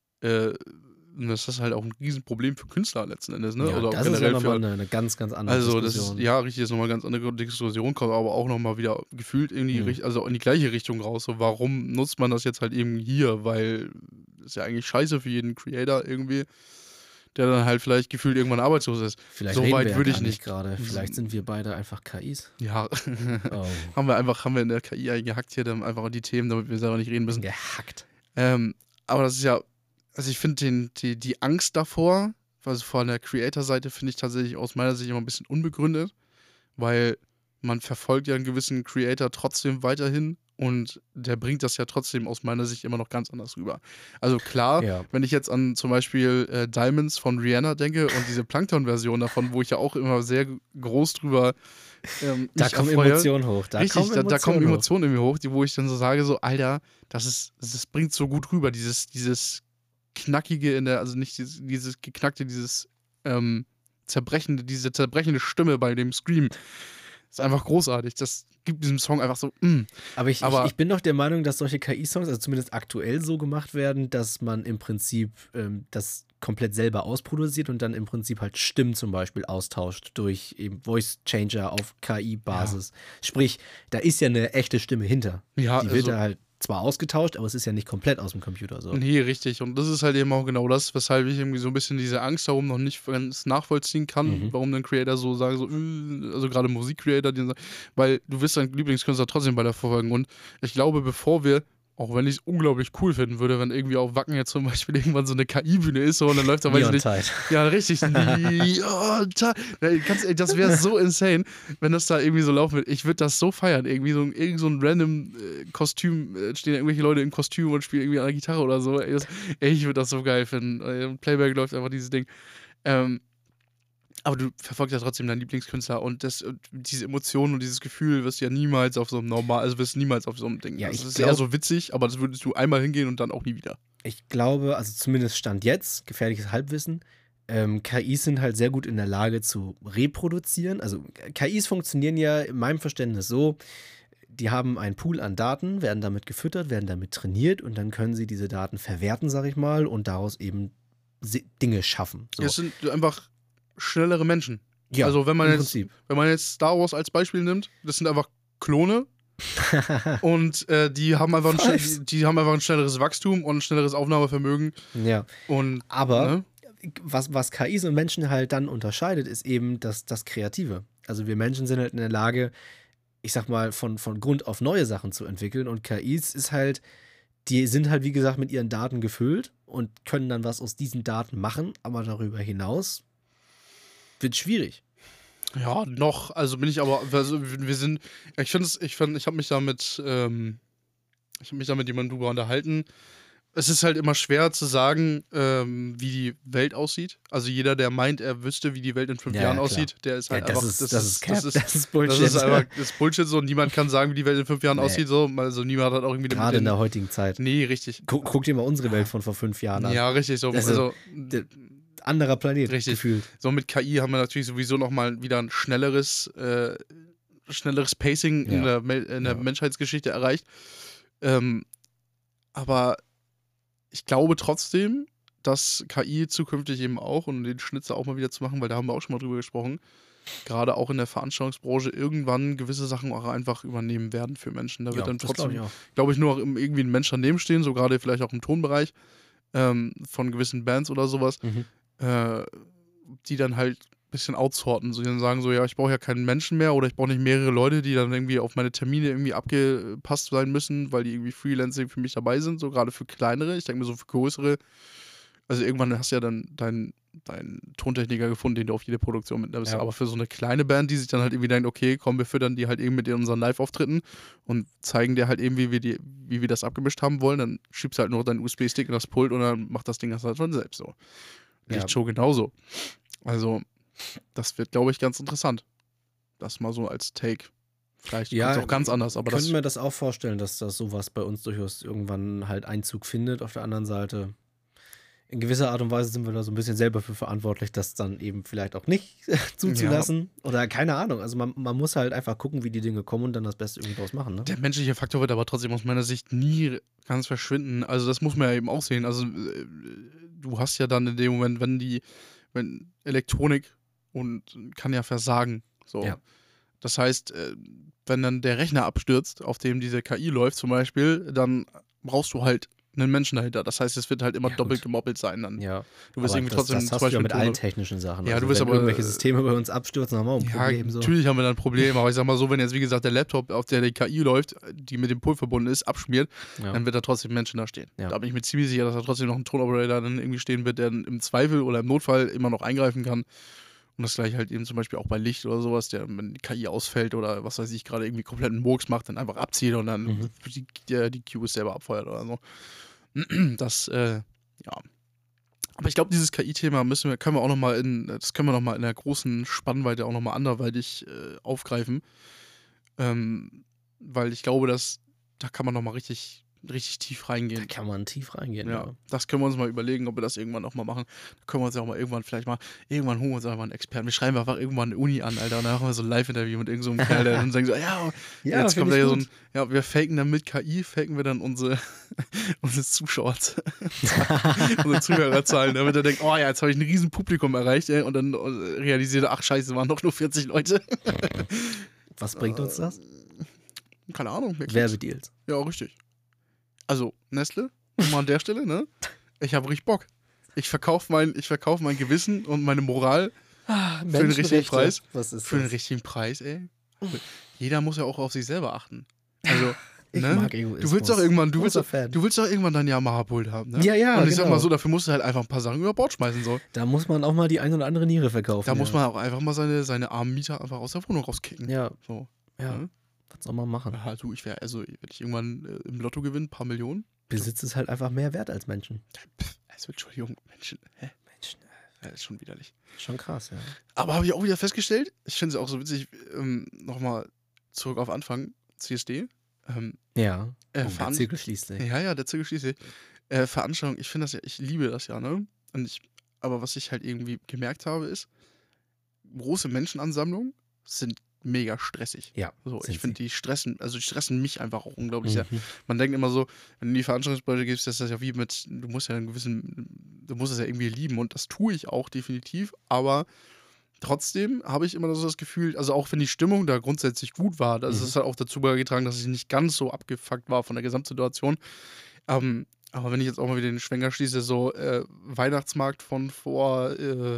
das ist halt auch ein Riesenproblem für Künstler letzten Endes, ne? Ja, oder das generell ist ja nochmal eine ganz, ganz andere also Diskussion. Das ist, ja, richtig, ist nochmal eine ganz andere Diskussion, kommt aber auch nochmal wieder gefühlt in die gleiche Richtung raus. So, warum nutzt man das jetzt halt eben hier? Weil das ist ja eigentlich scheiße für jeden Creator irgendwie, der dann halt vielleicht gefühlt irgendwann arbeitslos ist. Vielleicht so reden weit wir würde ja ich gar nicht gerade. Vielleicht sind wir beide einfach KIs. Ja, Oh. haben wir in der KI eingehackt hier dann einfach die Themen, damit wir selber nicht reden müssen. Gehackt. Aber das ist ja, also ich finde die Angst davor, also von der Creator-Seite, finde ich tatsächlich aus meiner Sicht immer ein bisschen unbegründet, weil man verfolgt ja einen gewissen Creator trotzdem weiterhin und der bringt das ja trotzdem aus meiner Sicht immer noch ganz anders rüber. Also klar, Ja. wenn ich jetzt an zum Beispiel Diamonds von Rihanna denke und diese Plankton-Version davon, wo ich ja auch immer sehr groß drüber Da kommen Emotionen hoch. Da kommen Emotionen in mir hoch, wo ich dann so sage, so, Alter, das bringt so gut rüber, dieses Knackige also nicht dieses Geknackte, diese zerbrechende Stimme bei dem Scream. Ist einfach großartig. Das gibt diesem Song einfach so, Aber ich bin doch der Meinung, dass solche KI-Songs, also zumindest aktuell so gemacht werden, dass man im Prinzip das komplett selber ausproduziert und dann im Prinzip halt Stimmen zum Beispiel austauscht durch eben Voice Changer auf KI-Basis. Ja. Sprich, da ist ja eine echte Stimme hinter. Ja, die wird da halt zwar ausgetauscht, aber es ist ja nicht komplett aus dem Computer so. Nee, richtig. Und das ist halt eben auch genau das, weshalb ich irgendwie so ein bisschen diese Angst darum noch nicht ganz nachvollziehen kann, warum dann Creator so sagen, so, also gerade Musikcreator, die sagen, weil du wirst deinen Lieblingskünstler trotzdem weiter verfolgen. Und ich glaube, bevor wir, auch wenn ich es unglaublich cool finden würde, wenn irgendwie auf Wacken jetzt zum Beispiel irgendwann so eine KI-Bühne ist so, und dann läuft da, weiß ich nicht. Ja, richtig. Das wäre so insane, wenn das da irgendwie so laufen würde. Ich würde das so feiern. Irgendwie so ein random Kostüm, stehen irgendwelche Leute im Kostüm und spielen irgendwie an der Gitarre oder so. Ich würde das so geil finden. Playback läuft einfach dieses Ding. Aber du verfolgst ja trotzdem deinen Lieblingskünstler und diese Emotionen und dieses Gefühl wirst du ja niemals auf so einem Ding. Ja, das ist eher so witzig, aber das würdest du einmal hingehen und dann auch nie wieder. Ich glaube, also zumindest Stand jetzt, gefährliches Halbwissen, KIs sind halt sehr gut in der Lage zu reproduzieren. Also KIs funktionieren ja in meinem Verständnis so, die haben einen Pool an Daten, werden damit gefüttert, werden damit trainiert und dann können sie diese Daten verwerten, sag ich mal, und daraus eben Dinge schaffen. So. Es sind einfach schnellere Menschen. Ja, also wenn man Prinzip. Wenn man jetzt Star Wars als Beispiel nimmt, das sind einfach Klone und die haben einfach ein schnelleres Wachstum und ein schnelleres Aufnahmevermögen. Ja. Und, aber was KIs und Menschen halt dann unterscheidet, ist eben das Kreative. Also wir Menschen sind halt in der Lage, ich sag mal, von Grund auf neue Sachen zu entwickeln und KIs ist halt, die sind halt, wie gesagt, mit ihren Daten gefüllt und können dann was aus diesen Daten machen, aber darüber hinaus wird schwierig. Ja, noch. Also bin ich aber, also wir sind, ich habe mich da mit jemandem drüber unterhalten. Es ist halt immer schwer zu sagen, wie die Welt aussieht. Also jeder, der meint, er wüsste, wie die Welt in 5 Jahren aussieht, der ist halt das einfach... Das ist Bullshit. Das ist einfach Bullshit so und niemand kann sagen, wie die Welt in 5 Jahren aussieht. So. Also niemand hat auch irgendwie... Gerade in der heutigen Zeit. Nee, richtig. Guck dir mal unsere Welt von vor 5 Jahren an. Ja, richtig. So. Also anderer Planet, richtig. Gefühlt. So mit KI haben wir natürlich sowieso nochmal wieder ein schnelleres Pacing in der Menschheitsgeschichte erreicht. Aber ich glaube trotzdem, dass KI zukünftig eben auch, und den Schnitzer auch mal wieder zu machen, weil da haben wir auch schon mal drüber gesprochen, gerade auch in der Veranstaltungsbranche irgendwann gewisse Sachen auch einfach übernehmen werden für Menschen. Da wird dann trotzdem, glaube ich, nur noch irgendwie ein Mensch daneben stehen, so gerade vielleicht auch im Tonbereich von gewissen Bands oder sowas, die dann halt ein bisschen outsorten. So, die dann sagen so, ja, ich brauche ja keinen Menschen mehr oder ich brauche nicht mehrere Leute, die dann irgendwie auf meine Termine irgendwie abgepasst sein müssen, weil die irgendwie Freelancing für mich dabei sind, so gerade für kleinere. Ich denke mir so für größere. Also irgendwann hast du ja dann deinen Tontechniker gefunden, den du auf jede Produktion mitnimmst. Ja. Aber für so eine kleine Band, die sich dann halt irgendwie denkt, okay, komm, wir füttern die halt eben mit unseren Live-Auftritten und zeigen dir halt eben, wie wir das abgemischt haben wollen, dann schiebst du halt nur deinen USB-Stick in das Pult und dann macht das Ding das halt von selbst so. Lichtshow genauso. Also, das wird, glaube ich, ganz interessant. Das mal so als Take. Vielleicht wird es auch ganz anders. Aber könnten wir das auch vorstellen, dass das sowas bei uns durchaus irgendwann halt Einzug findet. Auf der anderen Seite, in gewisser Art und Weise sind wir da so ein bisschen selber für verantwortlich, das dann eben vielleicht auch nicht zuzulassen. Ja. Oder keine Ahnung. Also man muss halt einfach gucken, wie die Dinge kommen und dann das Beste irgendwie draus machen. Ne? Der menschliche Faktor wird aber trotzdem aus meiner Sicht nie ganz verschwinden. Also das muss man ja eben auch sehen. Also du hast ja dann in dem Moment, wenn Elektronik und kann ja versagen. So. Ja. Das heißt, wenn dann der Rechner abstürzt, auf dem diese KI läuft zum Beispiel, dann brauchst du halt einen Menschen dahinter. Das heißt, es wird halt immer doppelt gemoppelt sein dann. Ja. Du wirst irgendwie trotzdem das hast du ja mit allen technischen Sachen. Ja, also du wirst wenn irgendwelche Systeme bei uns abstürzen, haben wir auch ein Problem. So. Natürlich haben wir dann ein Problem, aber ich sag mal so, wenn jetzt wie gesagt der Laptop, auf der die KI läuft, die mit dem Pult verbunden ist, abschmiert, dann wird da trotzdem Menschen da stehen. Ja. Da bin ich mir ziemlich sicher, dass da trotzdem noch ein Tonoperator dann irgendwie stehen wird, der im Zweifel oder im Notfall immer noch eingreifen kann. Und das gleiche halt eben zum Beispiel auch bei Licht oder sowas, wenn die KI ausfällt oder was weiß ich, gerade irgendwie komplett einen Murks macht, dann einfach abzieht und dann die Cues selber abfeuert oder so. Das, ja. Aber ich glaube, dieses KI-Thema können wir noch mal in der großen Spannweite auch nochmal anderweitig aufgreifen. Weil ich glaube, da kann man nochmal richtig tief reingehen. Da kann man tief reingehen, ja. Das können wir uns mal überlegen, ob wir das irgendwann auch mal machen. Da können wir uns ja auch mal irgendwann holen wir uns einfach einen Experten. Wir schreiben einfach irgendwann eine Uni an, Alter, und dann machen wir so ein Live-Interview mit irgendeinem Kerl, der dann sagt so, jetzt kommt da ja so wir faken dann mit KI, faken wir dann unsere Zuschauer, unsere Zuhörerzahlen, damit er denkt, jetzt habe ich ein riesen Publikum erreicht, und dann realisiert er, ach scheiße, waren doch nur 40 Leute. Was bringt uns das? Keine Ahnung. Werbedeals. Ja, richtig. Also, Nestle, mal an der Stelle, ne? Ich habe richtig Bock. Ich verkaufe mein Gewissen und meine Moral für den richtigen Preis. Was ist für den richtigen Preis, ey. Jeder muss ja auch auf sich selber achten. Also, ich mag Egoismus. Du willst doch irgendwann dein Yamaha-Pult haben, ne? Ja, und ich sag mal so, dafür musst du halt einfach ein paar Sachen über Bord schmeißen, so. Da muss man auch mal die ein oder andere Niere verkaufen. Da muss man auch einfach mal seine armen Mieter einfach aus der Wohnung rauskicken. Ja. So. Ja. Was soll man machen? Ja, du, wenn ich irgendwann im Lotto gewinne, ein paar Millionen. Besitz ist halt einfach mehr wert als Menschen. Entschuldigung, Menschen. Menschen. Das ist schon widerlich. Schon krass, ja. Aber habe ich auch wieder festgestellt, ich finde es auch so witzig, nochmal zurück auf Anfang, CSD. Der Zirkel schließt sich. Ja, der Zirkel schließt sich. Veranstaltung, ich liebe das ja, ne? Und aber was ich halt irgendwie gemerkt habe, ist, große Menschenansammlungen sind mega stressig. Ja. So, ich finde, die stressen mich einfach auch unglaublich sehr. Man denkt immer so, wenn du in die Veranstaltungsbranche gehst, ist das ja wie mit, du musst es ja irgendwie lieben und das tue ich auch definitiv, aber trotzdem habe ich immer so das Gefühl, also auch wenn die Stimmung da grundsätzlich gut war, das ist halt auch dazu beigetragen, dass ich nicht ganz so abgefuckt war von der Gesamtsituation. Aber wenn ich jetzt auch mal wieder den Schwenker schließe, so Weihnachtsmarkt von vor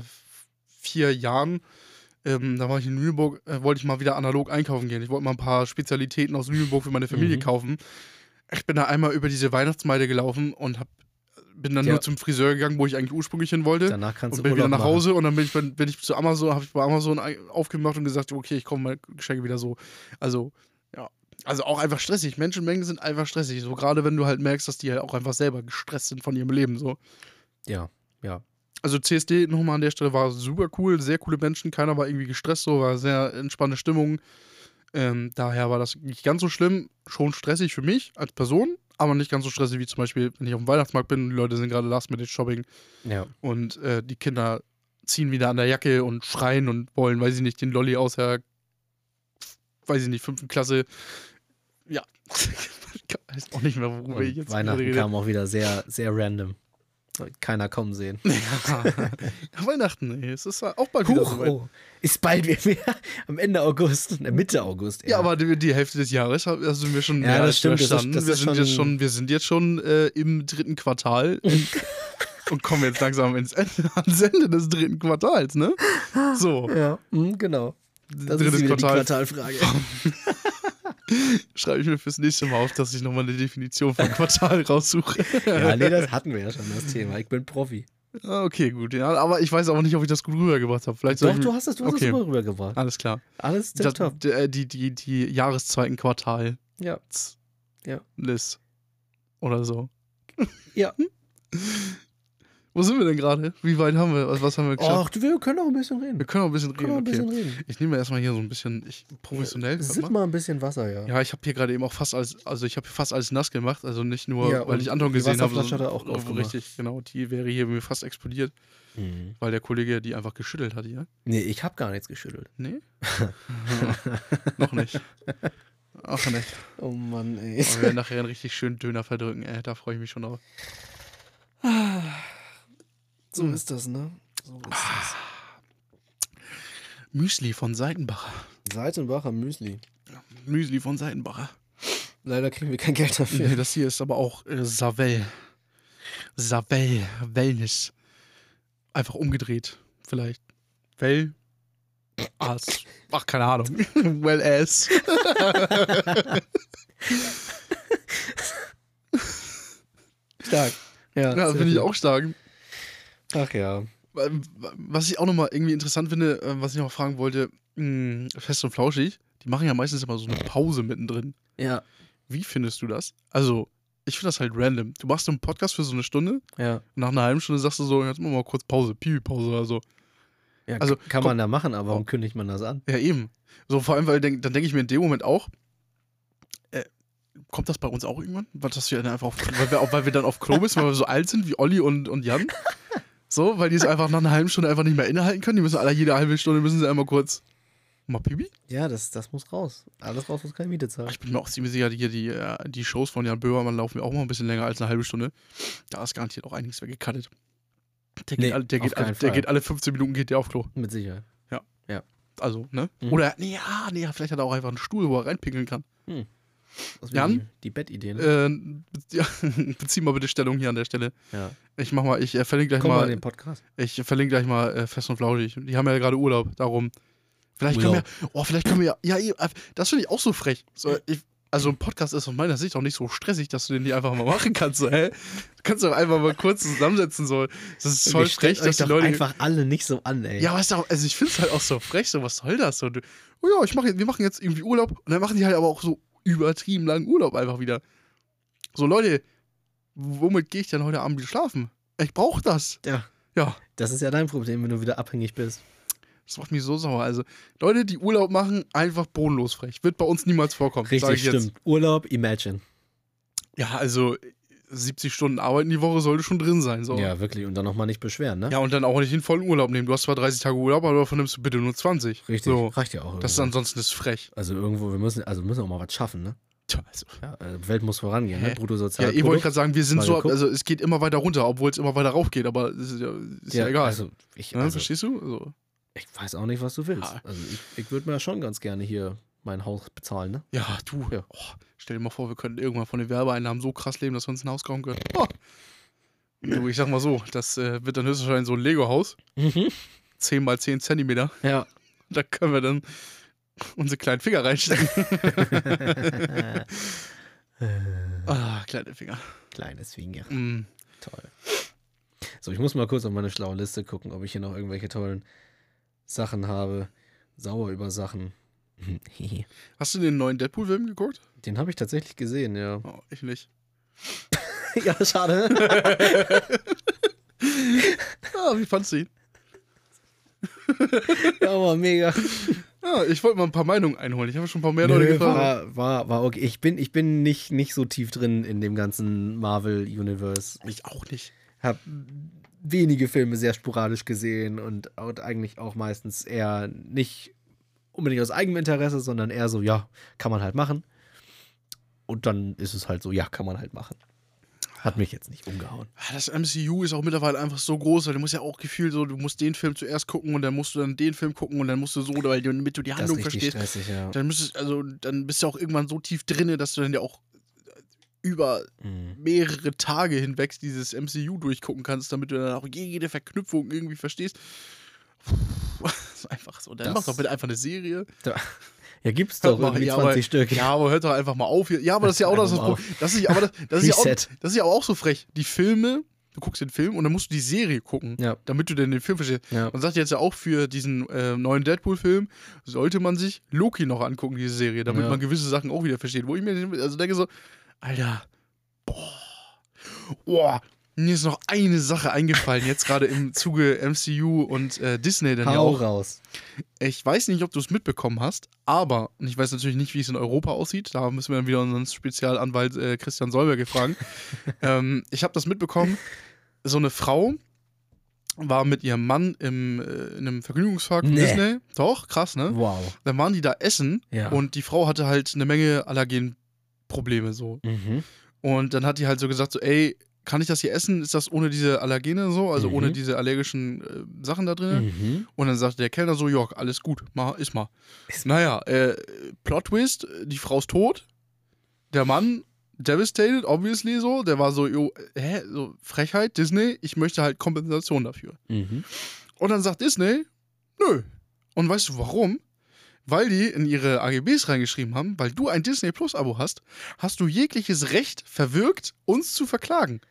4 Jahren, da war ich in Lüneburg, wollte ich mal wieder analog einkaufen gehen. Ich wollte mal ein paar Spezialitäten aus Lüneburg für meine Familie kaufen. Ich bin da einmal über diese Weihnachtsmeile gelaufen und bin dann nur zum Friseur gegangen, wo ich eigentlich ursprünglich hin wollte. Danach kannst und du bin wieder nach Hause machen. und dann bin ich zu Amazon, habe ich bei Amazon aufgemacht und gesagt, okay, ich kaufe meine Geschenke wieder so. Also, ja. Also auch einfach stressig. Menschenmengen sind einfach stressig. So gerade wenn du halt merkst, dass die halt auch einfach selber gestresst sind von ihrem Leben. So. Ja. Also CSD nochmal an der Stelle war super cool, sehr coole Menschen, keiner war irgendwie gestresst, so war sehr entspannte Stimmung. Daher war das nicht ganz so schlimm, schon stressig für mich als Person, aber nicht ganz so stressig wie zum Beispiel, wenn ich auf dem Weihnachtsmarkt bin und die Leute sind gerade Last-Minute-Shopping und die Kinder ziehen wieder an der Jacke und schreien und wollen, weiß ich nicht, den Lolli aus der, weiß ich nicht, 5. Klasse. Ja, ich weiß auch nicht mehr, worüber ich jetzt Weihnachten rede. kam auch wieder sehr, sehr random. Keiner kommen sehen. Ja, Weihnachten, ey. Es ist auch bald wieder soweit. Ist bald wieder am Ende August, Mitte August. Ja, aber die Hälfte des Jahres sind wir schon mehr als überstanden. Wir sind jetzt schon im 3. Quartal und kommen jetzt langsam ans Ende des 3. Quartals, ne? So. Ja, genau. Das ist wieder die Quartalfrage. Schreibe ich mir fürs nächste Mal auf, dass ich nochmal eine Definition von Quartal raussuche. Ja, nee, das hatten wir ja schon, das Thema. Ich bin Profi. Okay, gut. Ja, aber ich weiß auch nicht, ob ich das gut rübergebracht habe. Doch, du hast es super rübergebracht. Alles klar. Alles top. Die Jahreszweiten Quartal. Ja. List. Oder so. Ja. Wo sind wir denn gerade? Wie weit haben wir? Was haben wir geschafft? Ach, wir können auch ein bisschen reden. Wir können auch ein bisschen reden. Ich nehme erstmal hier so ein bisschen professionell. Sipp mal ein bisschen Wasser, ja. Ja, ich habe hier gerade eben auch fast alles nass gemacht. Also nicht nur, weil ich Anton gesehen habe. Hat er auch richtig, genau. Die wäre hier mir fast explodiert. Weil der Kollege die einfach geschüttelt hat hier. Nee, ich habe gar nichts geschüttelt. Nee? Noch nicht. Ach nicht. Oh Mann, ey. Aber wir werden nachher einen richtig schönen Döner verdrücken, ey. Da freue ich mich schon drauf. So ist das, ne? So ist das. Müsli von Seitenbacher. Seitenbacher Müsli. Müsli von Seitenbacher. Leider kriegen wir kein Geld dafür. Nee, das hier ist aber auch Savel. Savel. Wellness. Einfach umgedreht. Vielleicht. Well. Ass. Ach, keine Ahnung. Well ass. Stark. Ja, finde ich auch stark. Ach ja. Was ich auch nochmal irgendwie interessant finde, was ich noch fragen wollte, Fest und Flauschig, die machen ja meistens immer so eine Pause mittendrin. Ja. Wie findest du das? Also, ich finde das halt random. Du machst einen Podcast für so eine Stunde, und nach einer halben Stunde sagst du so, jetzt machen wir mal kurz Pause, Pipi-Pause oder so. Ja, also, kann man da machen, aber warum kündigt man das an? Ja, eben. So, vor allem, weil dann denke ich mir in dem Moment auch, kommt das bei uns auch irgendwann? Dass wir dann einfach weil wir dann auf Klo müssen, weil wir so alt sind wie Olli und Jan? So, weil die es einfach nach einer halben Stunde einfach nicht mehr innehalten können. Die müssen jede halbe Stunde müssen sie einmal kurz mal Pipi. Ja, das muss raus. Alles raus, was keine Miete zahlt. Ich bin mir auch ziemlich sicher, die Shows von Jan Böhmermann laufen ja auch mal ein bisschen länger als eine halbe Stunde. Da ist garantiert auch einiges weggecuttet. Der geht alle 15 Minuten geht der auf Klo. Mit Sicherheit. Ja. Also, ne? Oder, vielleicht hat er auch einfach einen Stuhl, wo er reinpinkeln kann. Jan? Die Bettidee, ne? Bezieh mal bitte Stellung hier an der Stelle. Ja. Ich verlinke gleich mal den Podcast. Ich verlinke gleich mal Fest und Flauschig. Die haben ja gerade Urlaub, darum. Vielleicht können wir, das finde ich auch so frech. So, also ein Podcast ist aus meiner Sicht auch nicht so stressig, dass du den nicht einfach mal machen kannst. So, Du kannst doch einfach mal kurz zusammensetzen. So. Das ist voll frech, dass die Leute einfach alle nicht so an, ey. Ja, weißt du, also ich finde es halt auch so frech. So, was soll das? So, wir machen jetzt irgendwie Urlaub und dann machen die halt aber auch so übertrieben langen Urlaub einfach wieder. So, Leute, womit gehe ich denn heute Abend wieder schlafen? Ich brauche das. Ja. Das ist ja dein Problem, wenn du wieder abhängig bist. Das macht mich so sauer. Also, Leute, die Urlaub machen, einfach bodenlos frech. Wird bei uns niemals vorkommen. Richtig, stimmt. Urlaub, Imagine. Ja, also, 70 Stunden arbeiten die Woche sollte schon drin sein. So. Ja, wirklich. Und dann nochmal nicht beschweren, ne? Ja, und dann auch nicht den vollen Urlaub nehmen. Du hast zwar 30 Tage Urlaub, aber davon nimmst du bitte nur 20. Richtig, so. reicht ja auch. Das ist ansonsten frech. Also irgendwo, wir müssen auch mal was schaffen, ne? Also. Ja, die Welt muss vorangehen, ne? Bruttosozialprodukt. Ja, ich wollte gerade sagen, wir sind so, also es geht immer weiter runter, obwohl es immer weiter rauf geht, aber es ist ja egal. Also, verstehst du? Also. Ich weiß auch nicht, was du willst. Ja. Also ich würde mir schon ganz gerne hier mein Haus bezahlen, ne? Ja, du. Ja. Oh, stell dir mal vor, wir könnten irgendwann von den Werbeeinnahmen so krass leben, dass wir uns ein Haus kaufen können. Oh. Du, ich sag mal so, das wird dann höchstwahrscheinlich so ein Lego-Haus. 10 mal 10 Zentimeter. Ja. Da können wir dann unsere kleinen Finger reinstecken. Kleine Finger. Kleines Finger. Mm. Toll. So, ich muss mal kurz auf meine schlaue Liste gucken, ob ich hier noch irgendwelche tollen Sachen habe. Sauer über Sachen. Hast du den neuen Deadpool-Film geguckt? Den habe ich tatsächlich gesehen, ja. Oh, ich nicht. Ja, schade. Wie fandst du ihn? Ja, aber mega. Ja, ich wollte mal ein paar Meinungen einholen. Ich habe schon ein paar mehr Leute gefragt. War okay. Ich bin nicht so tief drin in dem ganzen Marvel-Universe. Ich auch nicht. Hab wenige Filme sehr sporadisch gesehen und eigentlich auch meistens eher nicht unbedingt aus eigenem Interesse, sondern eher so, ja, kann man halt machen. Und dann ist es halt so, ja, kann man halt machen. Hat mich jetzt nicht umgehauen. Das MCU ist auch mittlerweile einfach so groß, weil du musst ja auch gefühlt so, du musst den Film zuerst gucken und dann musst du dann den Film gucken und dann musst du so, weil damit du die Handlung verstehst. Stressig, ja. Dann bist du auch irgendwann so tief drinne, dass du dann ja auch über mehrere Tage hinweg dieses MCU durchgucken kannst, damit du dann auch jede Verknüpfung irgendwie verstehst. Das ist einfach so. Dann mach doch bitte einfach eine Serie. Ja, gibt's doch irgendwie 20 Stück. Ja, aber hört doch einfach mal auf. Ja, aber das ist ja auch das Problem. Das ist ja auch so frech. Die Filme, du guckst den Film und dann musst du die Serie gucken, damit du denn den Film verstehst. Ja. Man sagt jetzt ja auch für diesen neuen Deadpool-Film, sollte man sich Loki noch angucken, diese Serie, damit man gewisse Sachen auch wieder versteht. Wo ich mir denke so, Alter, boah, mir ist noch eine Sache eingefallen, jetzt gerade im Zuge MCU und Disney dann ja auch. Raus. Ich weiß nicht, ob du es mitbekommen hast, aber, und ich weiß natürlich nicht, wie es in Europa aussieht, da müssen wir dann wieder unseren Spezialanwalt Christian Solberg fragen. Ich habe das mitbekommen, so eine Frau war mit ihrem Mann in einem Vergnügungspark von Disney. Doch, krass, ne? Wow. Dann waren die da essen und die Frau hatte halt eine Menge Allergenprobleme so. Und dann hat die halt so gesagt, so, ey, kann ich das hier essen? Ist das ohne diese Allergene so? Also ohne diese allergischen Sachen da drin? Und dann sagte der Kellner so, ja, alles gut, iss mal. Naja, Plot-Twist, die Frau ist tot. Der Mann, devastated, obviously so. Der war so, so Frechheit, Disney, ich möchte halt Kompensation dafür. Und dann sagt Disney, nö. Und weißt du warum? Weil die in ihre AGBs reingeschrieben haben, weil du ein Disney Plus Abo hast, hast du jegliches Recht verwirkt, uns zu verklagen.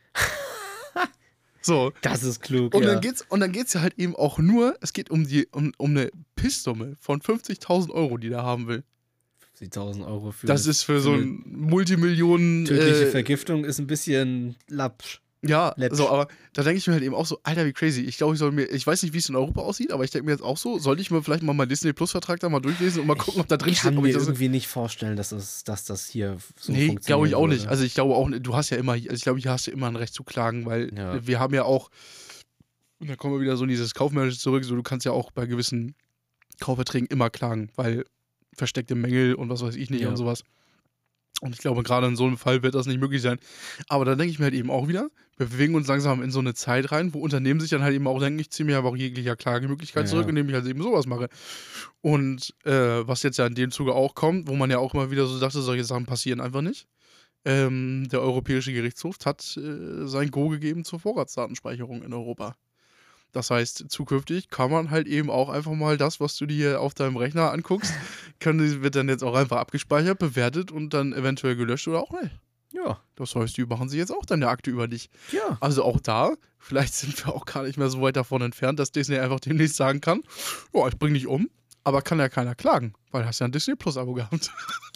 So. Das ist klug, und dann geht's ja halt eben auch nur, es geht um eine Pisssumme von 50.000 Euro, die der haben will. 50.000 Euro für... Das ist für so ein Multimillionen... Tödliche Vergiftung ist ein bisschen lapsch. Ja, so, aber da denke ich mir halt eben auch so, Alter, wie crazy. Ich glaube, ich weiß nicht, wie es in Europa aussieht, aber ich denke mir jetzt auch so, sollte ich mir vielleicht mal meinen Disney Plus Vertrag da mal durchlesen und mal gucken, ob da drin steht. Ich kann mir irgendwie nicht vorstellen, dass das hier so funktioniert. Nee, glaube ich auch nicht. Also ich glaube auch, du hast ja immer, also ich glaube, hier hast du immer ein Recht zu klagen, weil wir haben ja auch, und da kommen wir wieder so in dieses Kaufmännische zurück, so du kannst ja auch bei gewissen Kaufverträgen immer klagen, weil versteckte Mängel und was weiß ich nicht und sowas. Und ich glaube, gerade in so einem Fall wird das nicht möglich sein. Aber da denke ich mir halt eben auch wieder, wir bewegen uns langsam in so eine Zeit rein, wo Unternehmen sich dann halt eben auch denken, ich ziehe mir aber auch jeglicher Klagemöglichkeit zurück, indem ich halt eben sowas mache. Und was jetzt ja in dem Zuge auch kommt, wo man ja auch immer wieder so dachte, solche Sachen passieren einfach nicht. Der Europäische Gerichtshof hat sein Go gegeben zur Vorratsdatenspeicherung in Europa. Das heißt, zukünftig kann man halt eben auch einfach mal das, was du dir auf deinem Rechner anguckst, wird dann jetzt auch einfach abgespeichert, bewertet und dann eventuell gelöscht oder auch nicht. Ja. Das heißt, die machen sich jetzt auch dann eine Akte über dich. Ja. Also auch da, vielleicht sind wir auch gar nicht mehr so weit davon entfernt, dass Disney einfach demnächst sagen kann, ja, ich bring dich um, aber kann ja keiner klagen, weil du hast ja ein Disney Plus Abo gehabt.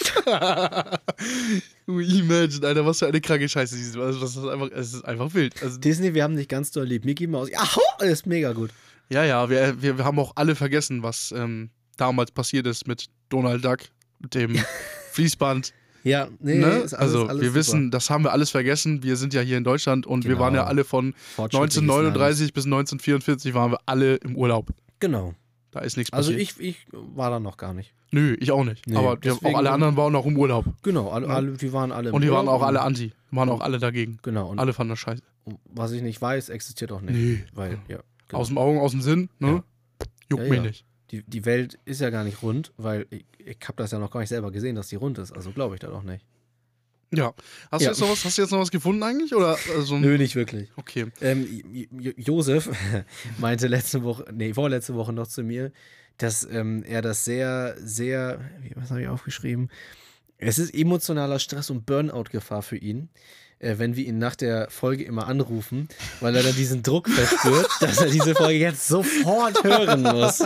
Imagine, Alter, was für eine kranke Scheiße. Es ist einfach wild. Also, Disney, wir haben dich ganz doll lieb. Mickey Mouse, ist mega gut. Ja, wir haben auch alle vergessen, was damals passiert ist mit Donald Duck, dem Fließband. Ja, nee, ne? ist alles, Also alles wir super. wissen, das haben wir alles vergessen. Wir sind ja hier in Deutschland und wir Genau. waren ja alle von Fortschrittliches 1939 Land. bis 1944 waren wir alle im Urlaub. Genau. Da ist nichts Also passiert. ich war da noch gar nicht. Nö, ich auch nicht. Nee, aber deswegen auch alle anderen waren auch im Urlaub. Genau, die waren alle im Und die waren Urlaub auch alle anti. Waren auch alle dagegen. Genau. Und Alle fanden das scheiße. was ich nicht weiß, existiert auch nicht. Nee. Weil, ja. Genau. Aus dem Augen, aus dem Sinn, ne? Ja. Juckt Ja, mich ja. nicht. Die Welt ist ja gar nicht rund, weil ich habe das ja noch gar nicht selber gesehen, dass die rund ist. Also glaube ich da doch nicht. Ja. Hast du jetzt noch was gefunden eigentlich? Oder so Nö, nicht wirklich. Okay. Josef meinte vorletzte Woche noch zu mir, dass er das sehr, sehr, was habe ich aufgeschrieben? Es ist emotionaler Stress und Burnout-Gefahr für ihn, wenn wir ihn nach der Folge immer anrufen, weil er dann diesen Druck verspürt, dass er diese Folge jetzt sofort hören muss.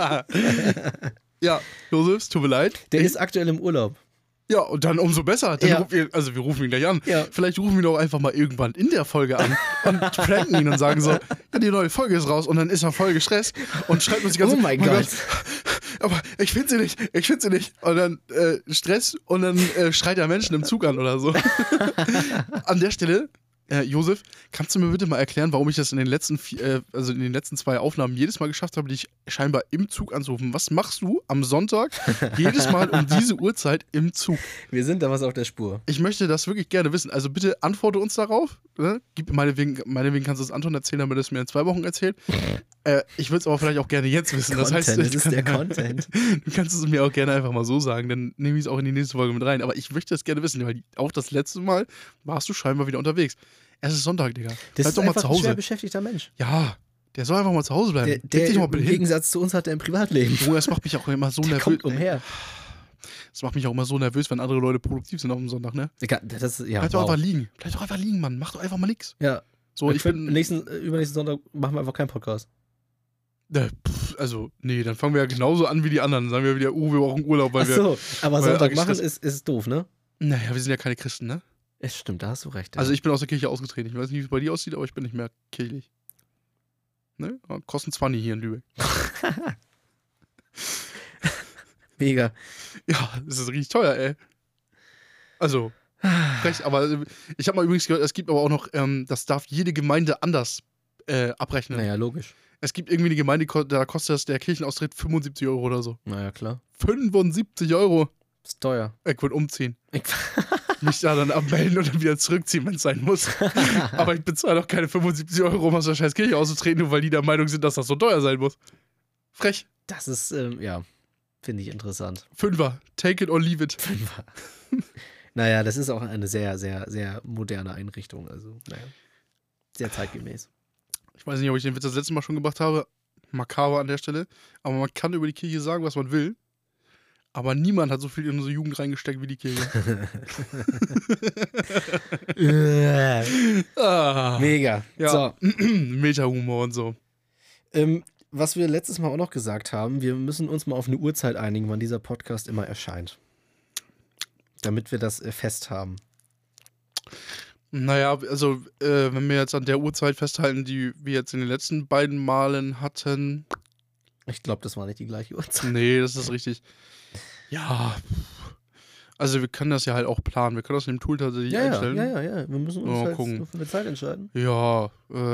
Ja, Josef, es tut mir leid. Der ist aktuell im Urlaub. Ja, und dann umso besser. Dann wir rufen ihn gleich an. Ja. Vielleicht rufen wir ihn doch einfach mal irgendwann in der Folge an und pranken ihn und sagen so, ja, die neue Folge ist raus und dann ist er voll gestresst und schreibt uns die ganze Oh mein Gott. Aber ich finde sie nicht. Und dann Stress und dann schreit er Menschen im Zug an oder so. An der Stelle, Josef, kannst du mir bitte mal erklären, warum ich das in den letzten 2 Aufnahmen jedes Mal geschafft habe, dich scheinbar im Zug anzurufen? Was machst du am Sonntag jedes Mal um diese Uhrzeit im Zug? Wir sind da was auf der Spur. Ich möchte das wirklich gerne wissen. Also bitte antworte uns darauf. Ne? Meinetwegen kannst du es Anton erzählen, damit er es mir in 2 Wochen erzählt. Ich würde es aber vielleicht auch gerne jetzt wissen. Das heißt, das ist der Content. Du kannst es mir auch gerne einfach mal so sagen, dann nehme ich es auch in die nächste Folge mit rein. Aber ich möchte das gerne wissen, weil auch das letzte Mal warst du scheinbar wieder unterwegs. Es ist Sonntag, Digga. Das Bleib ist doch mal einfach zu ein schwer Hause. beschäftigter Mensch. Ja, der soll einfach mal zu Hause bleiben. Der Leg dich mal im hin. Gegensatz zu uns hat er ein Privatleben. Oh, das macht mich auch immer so Der nervös. kommt umher. Das macht mich auch immer so nervös, wenn andere Leute produktiv sind auf dem Sonntag, ne? Ja, Bleib doch einfach liegen. Bleib doch einfach liegen, Mann. Mach doch einfach mal nix. Ja. So, übernächsten Sonntag machen wir einfach keinen Podcast. Nee, dann fangen wir ja genauso an wie die anderen. Dann sagen wir wieder, wir brauchen Urlaub, weil Ach so, aber Sonntag machen gestresst- ist doof, ne? Naja, wir sind ja keine Christen, ne? Es stimmt, da hast du recht. Ja. Also ich bin aus der Kirche ausgetreten. Ich weiß nicht, wie es bei dir aussieht, aber ich bin nicht mehr kirchlich. Ne? Kosten 20 hier in Lübeck. Mega. Ja, das ist richtig teuer, ey. Also, frech, aber ich habe mal übrigens gehört, es gibt aber auch noch, das darf jede Gemeinde anders abrechnen. Naja, logisch. Es gibt irgendwie eine Gemeinde, da kostet das der Kirchenaustritt 75 € oder so. Naja, klar. 75 €? Ist teuer. Ich würde umziehen. Mich da dann abmelden und dann wieder zurückziehen, wenn es sein muss. Aber ich bezahle doch keine 75 €, um aus der scheiß Kirche auszutreten, nur weil die der Meinung sind, dass das so teuer sein muss. Frech. Das ist, finde ich interessant. 5er. Take it or leave it. 5er. Naja, das ist auch eine sehr, sehr, sehr moderne Einrichtung. Also, naja. Sehr zeitgemäß. Ich weiß nicht, ob ich den Witz das letzte Mal schon gebracht habe. Makaber an der Stelle. Aber man kann über die Kirche sagen, was man will. Aber niemand hat so viel in unsere Jugend reingesteckt wie die Kirche. Mega. Ja. So. Meta-Humor und so. Was wir letztes Mal auch noch gesagt haben, wir müssen uns mal auf eine Uhrzeit einigen, wann dieser Podcast immer erscheint. Damit wir das fest haben. Naja, also wenn wir jetzt an der Uhrzeit festhalten, die wir jetzt in den letzten beiden Malen hatten. Ich glaube, das war nicht die gleiche Uhrzeit. Nee, das ist richtig. Ja. Also wir können das ja halt auch planen. Wir können das in dem Tool tatsächlich einstellen. Ja. Wir müssen uns halt gucken. für eine Zeit entscheiden. Ja,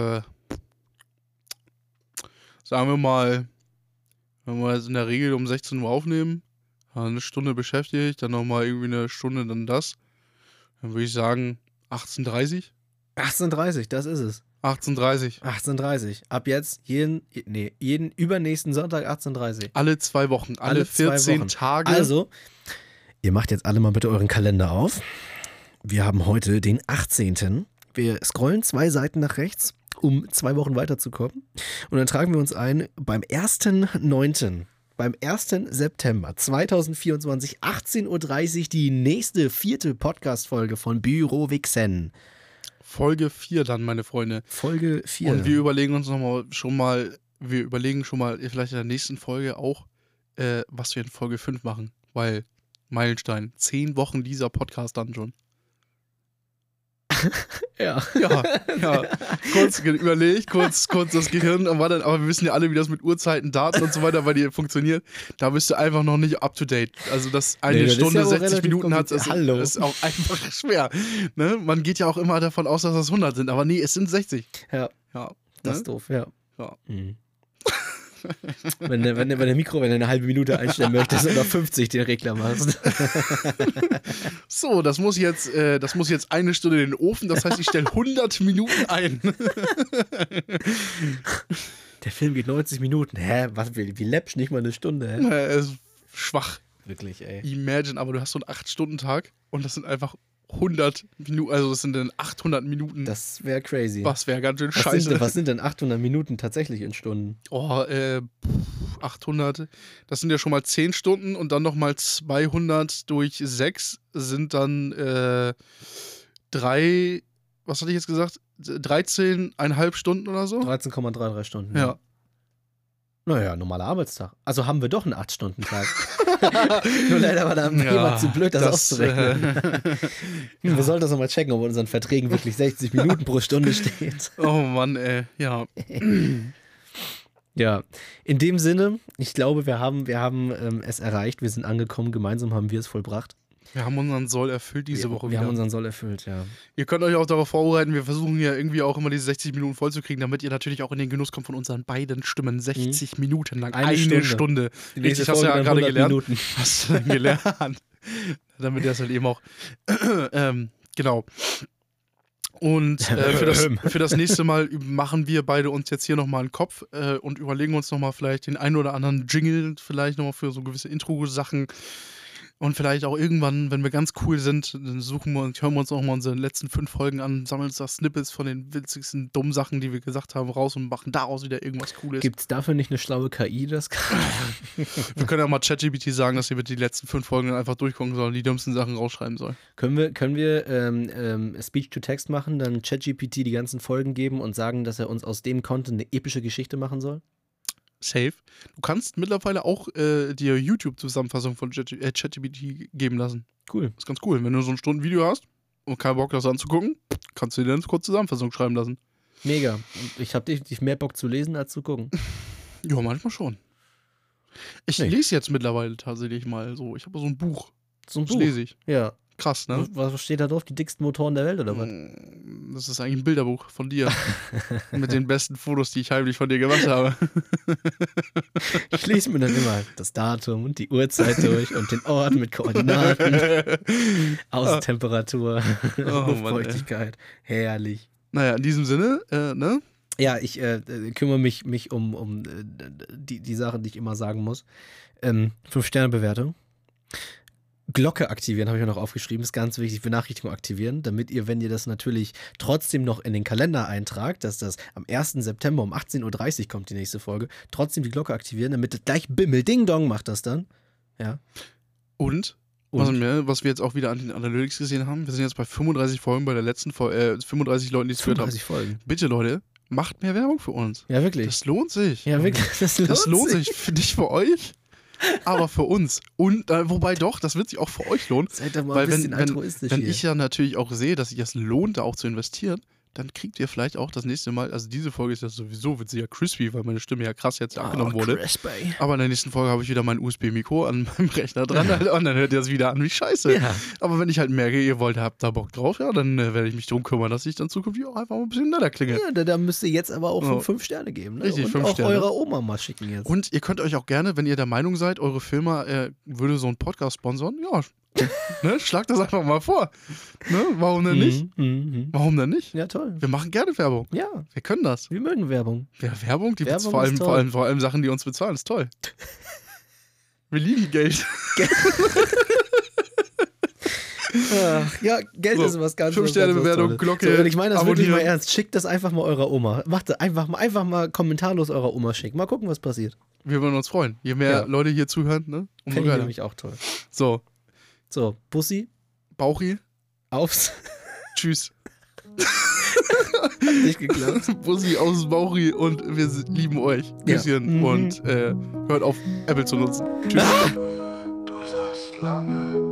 sagen wir mal, wenn wir jetzt in der Regel um 16 Uhr aufnehmen, eine Stunde beschäftigt, dann nochmal irgendwie eine Stunde dann das, dann würde ich sagen 18:30. 18:30, das ist es. 18:30. 18:30. Ab jetzt jeden übernächsten Sonntag 18:30. Alle 2 Wochen, alle 14 Wochen. Tage. Also, ihr macht jetzt alle mal bitte euren Kalender auf. Wir haben heute den 18. Wir scrollen 2 Seiten nach rechts, um 2 Wochen weiterzukommen. Und dann tragen wir uns ein beim 1.9. Beim 1. September 2024, 18:30 Uhr, die nächste 4. Podcast-Folge von Büro Wichsen. Folge 4 dann, meine Freunde. Folge 4. Und wir überlegen uns schon mal vielleicht in der nächsten Folge auch, was wir in Folge 5 machen. Weil, Meilenstein, 10 Wochen dieser Podcast dann schon. Ja. Ja. Kurz überlegt, kurz das Gehirn, aber wir wissen ja alle, wie das mit Uhrzeiten, Daten und so weiter bei dir funktioniert. Da bist du einfach noch nicht up to date. Also, dass eine Stunde ja 60 Minuten hat, ist auch einfach schwer. Ne? Man geht ja auch immer davon aus, dass das 100 sind, aber nee, es sind 60. Ja. Ja. Das ist doof, ja. Mhm. Wenn du eine halbe Minute einstellen möchtest oder 50 den Regler machst. So, das muss jetzt eine Stunde in den Ofen, das heißt, ich stelle 100 Minuten ein. Der Film geht 90 Minuten. Hä? Was, wie läppsch, nicht mal eine Stunde, hä? Er ist schwach. Wirklich, ey. Imagine, aber du hast so einen 8-Stunden-Tag und das sind einfach 100 Minuten, also das sind dann 800 Minuten. Das wäre crazy. Was wäre ganz schön scheiße. Was sind denn 800 Minuten tatsächlich in Stunden? 800, das sind ja schon mal 10 Stunden und dann nochmal 200 durch 6 sind dann was hatte ich jetzt gesagt? 13,5 Stunden oder so? 13,33 Stunden. Ja. Naja, normaler Arbeitstag. Also haben wir doch einen 8-Stunden-Tag. Nur leider war da jemand zu blöd, das auszurechnen. Wir sollten das nochmal checken, ob in unseren Verträgen wirklich 60 Minuten pro Stunde steht. Oh Mann, ey. Ja. Ja, in dem Sinne, ich glaube, wir haben es erreicht. Wir sind angekommen. Gemeinsam haben wir es vollbracht. Wir haben unseren Soll erfüllt diese Woche wieder. Wir haben unseren Soll erfüllt, ja. Ihr könnt euch auch darauf vorbereiten, wir versuchen ja irgendwie auch immer diese 60 Minuten vollzukriegen, damit ihr natürlich auch in den Genuss kommt von unseren beiden Stimmen. 60 Minuten lang. Eine Stunde. Richtig, hast du ja gerade gelernt. Minuten. Hast du dann gelernt. Damit ihr das halt eben auch. Genau. Und für das nächste Mal machen wir beide uns jetzt hier nochmal einen Kopf und überlegen uns nochmal vielleicht den einen oder anderen Jingle, vielleicht nochmal für so gewisse Intro-Sachen. Und vielleicht auch irgendwann, wenn wir ganz cool sind, dann hören wir uns auch mal unsere letzten 5 Folgen an, sammeln uns da Snippets von den witzigsten dummen Sachen, die wir gesagt haben, raus und machen daraus wieder irgendwas Cooles. Gibt's dafür nicht eine schlaue KI, das kann? Wir können ja mal ChatGPT sagen, dass sie bitte die letzten 5 Folgen dann einfach durchgucken soll und die dümmsten Sachen rausschreiben soll. Können wir Speech-to-Text machen, dann ChatGPT die ganzen Folgen geben und sagen, dass er uns aus dem Content eine epische Geschichte machen soll? Safe. Du kannst mittlerweile auch dir YouTube-Zusammenfassung von ChatGPT geben lassen. Cool. Das ist ganz cool. Wenn du so ein Stundenvideo hast und keinen Bock, das anzugucken, kannst du dir dann eine kurze Zusammenfassung schreiben lassen. Mega. Ich habe definitiv mehr Bock zu lesen als zu gucken. Ja, manchmal schon. Ich lese jetzt mittlerweile tatsächlich mal so. Ich habe so ein Buch. So ein das Buch? lese ich. Ja. Krass, ne? Was steht da drauf? Die dicksten Motoren der Welt oder was? Das ist eigentlich ein Bilderbuch von dir. Mit den besten Fotos, die ich heimlich von dir gemacht habe. Ich lese mir dann immer das Datum und die Uhrzeit durch und den Ort mit Koordinaten, Außentemperatur, Luftfeuchtigkeit. Herrlich. Naja, in diesem Sinne, ne? Ja, ich kümmere mich um die Sachen, die ich immer sagen muss. 5-Sterne-Bewertung. Glocke aktivieren, habe ich mir noch aufgeschrieben, ist ganz wichtig, Benachrichtigung aktivieren, damit ihr, wenn ihr das natürlich trotzdem noch in den Kalender eintragt, dass das am 1. September um 18:30 Uhr kommt, die nächste Folge, trotzdem die Glocke aktivieren, damit es gleich Bimmel Ding Dong macht das dann. Ja. Und? Was wir jetzt auch wieder an den Analytics gesehen haben, wir sind jetzt bei 35 Folgen, bei der letzten Folge, 35 Leuten, die es gehört haben. 35 Folgen. Bitte, Leute, macht mehr Werbung für uns. Ja, wirklich. Das lohnt sich. Ja, wirklich. Das lohnt sich. Nicht für euch, aber für uns. Und wobei doch, das wird sich auch für euch lohnen. Seid doch mal ein bisschen altruistisch wenn hier. ich ja natürlich auch sehe, dass sich das lohnt, da auch zu investieren, dann kriegt ihr vielleicht auch das nächste Mal, also diese Folge ist ja sowieso, wird sie ja crispy, weil meine Stimme ja krass jetzt abgenommen wurde. Crispy. Aber in der nächsten Folge habe ich wieder mein USB-Mikro an meinem Rechner dran und dann hört ihr das wieder an wie scheiße. Ja. Aber wenn ich halt merke, ihr habt da Bock drauf, ja, dann werde ich mich darum kümmern, dass ich dann zukünftig auch einfach mal ein bisschen netter klinge. Ja, da müsst ihr jetzt aber auch 5 Sterne geben. Ne? Richtig, und 5 auch Sterne. eurer Oma mal schicken jetzt. Und ihr könnt euch auch gerne, wenn ihr der Meinung seid, eure Firma würde so einen Podcast sponsern, ja, ne, schlagt das einfach mal vor. Ne? Warum denn nicht? Warum denn nicht? Ja, toll. Wir machen gerne Werbung. Ja. Wir können das. Wir mögen Werbung. Ja, Werbung, die Werbung vor allem Sachen, die uns bezahlen, ist toll. Wir lieben Geld. Ach, ja, Geld ist was ganz 5-Sterne-Bewertung, Glocke. So, und ich meine das abonnieren. wirklich mal ernst. Schickt das einfach mal eurer Oma. Macht einfach mal kommentarlos eurer Oma schicken. Mal gucken, was passiert. Wir würden uns freuen. Je mehr Leute hier zuhören, ne? Finde ich nämlich auch toll. So, Bussi. Bauchi. Aufs. Tschüss. Hat nicht geklappt. Bussi aus Bauchi und wir lieben euch. Küsschen und hört auf, Apple zu nutzen. Tschüss. Du saßt lange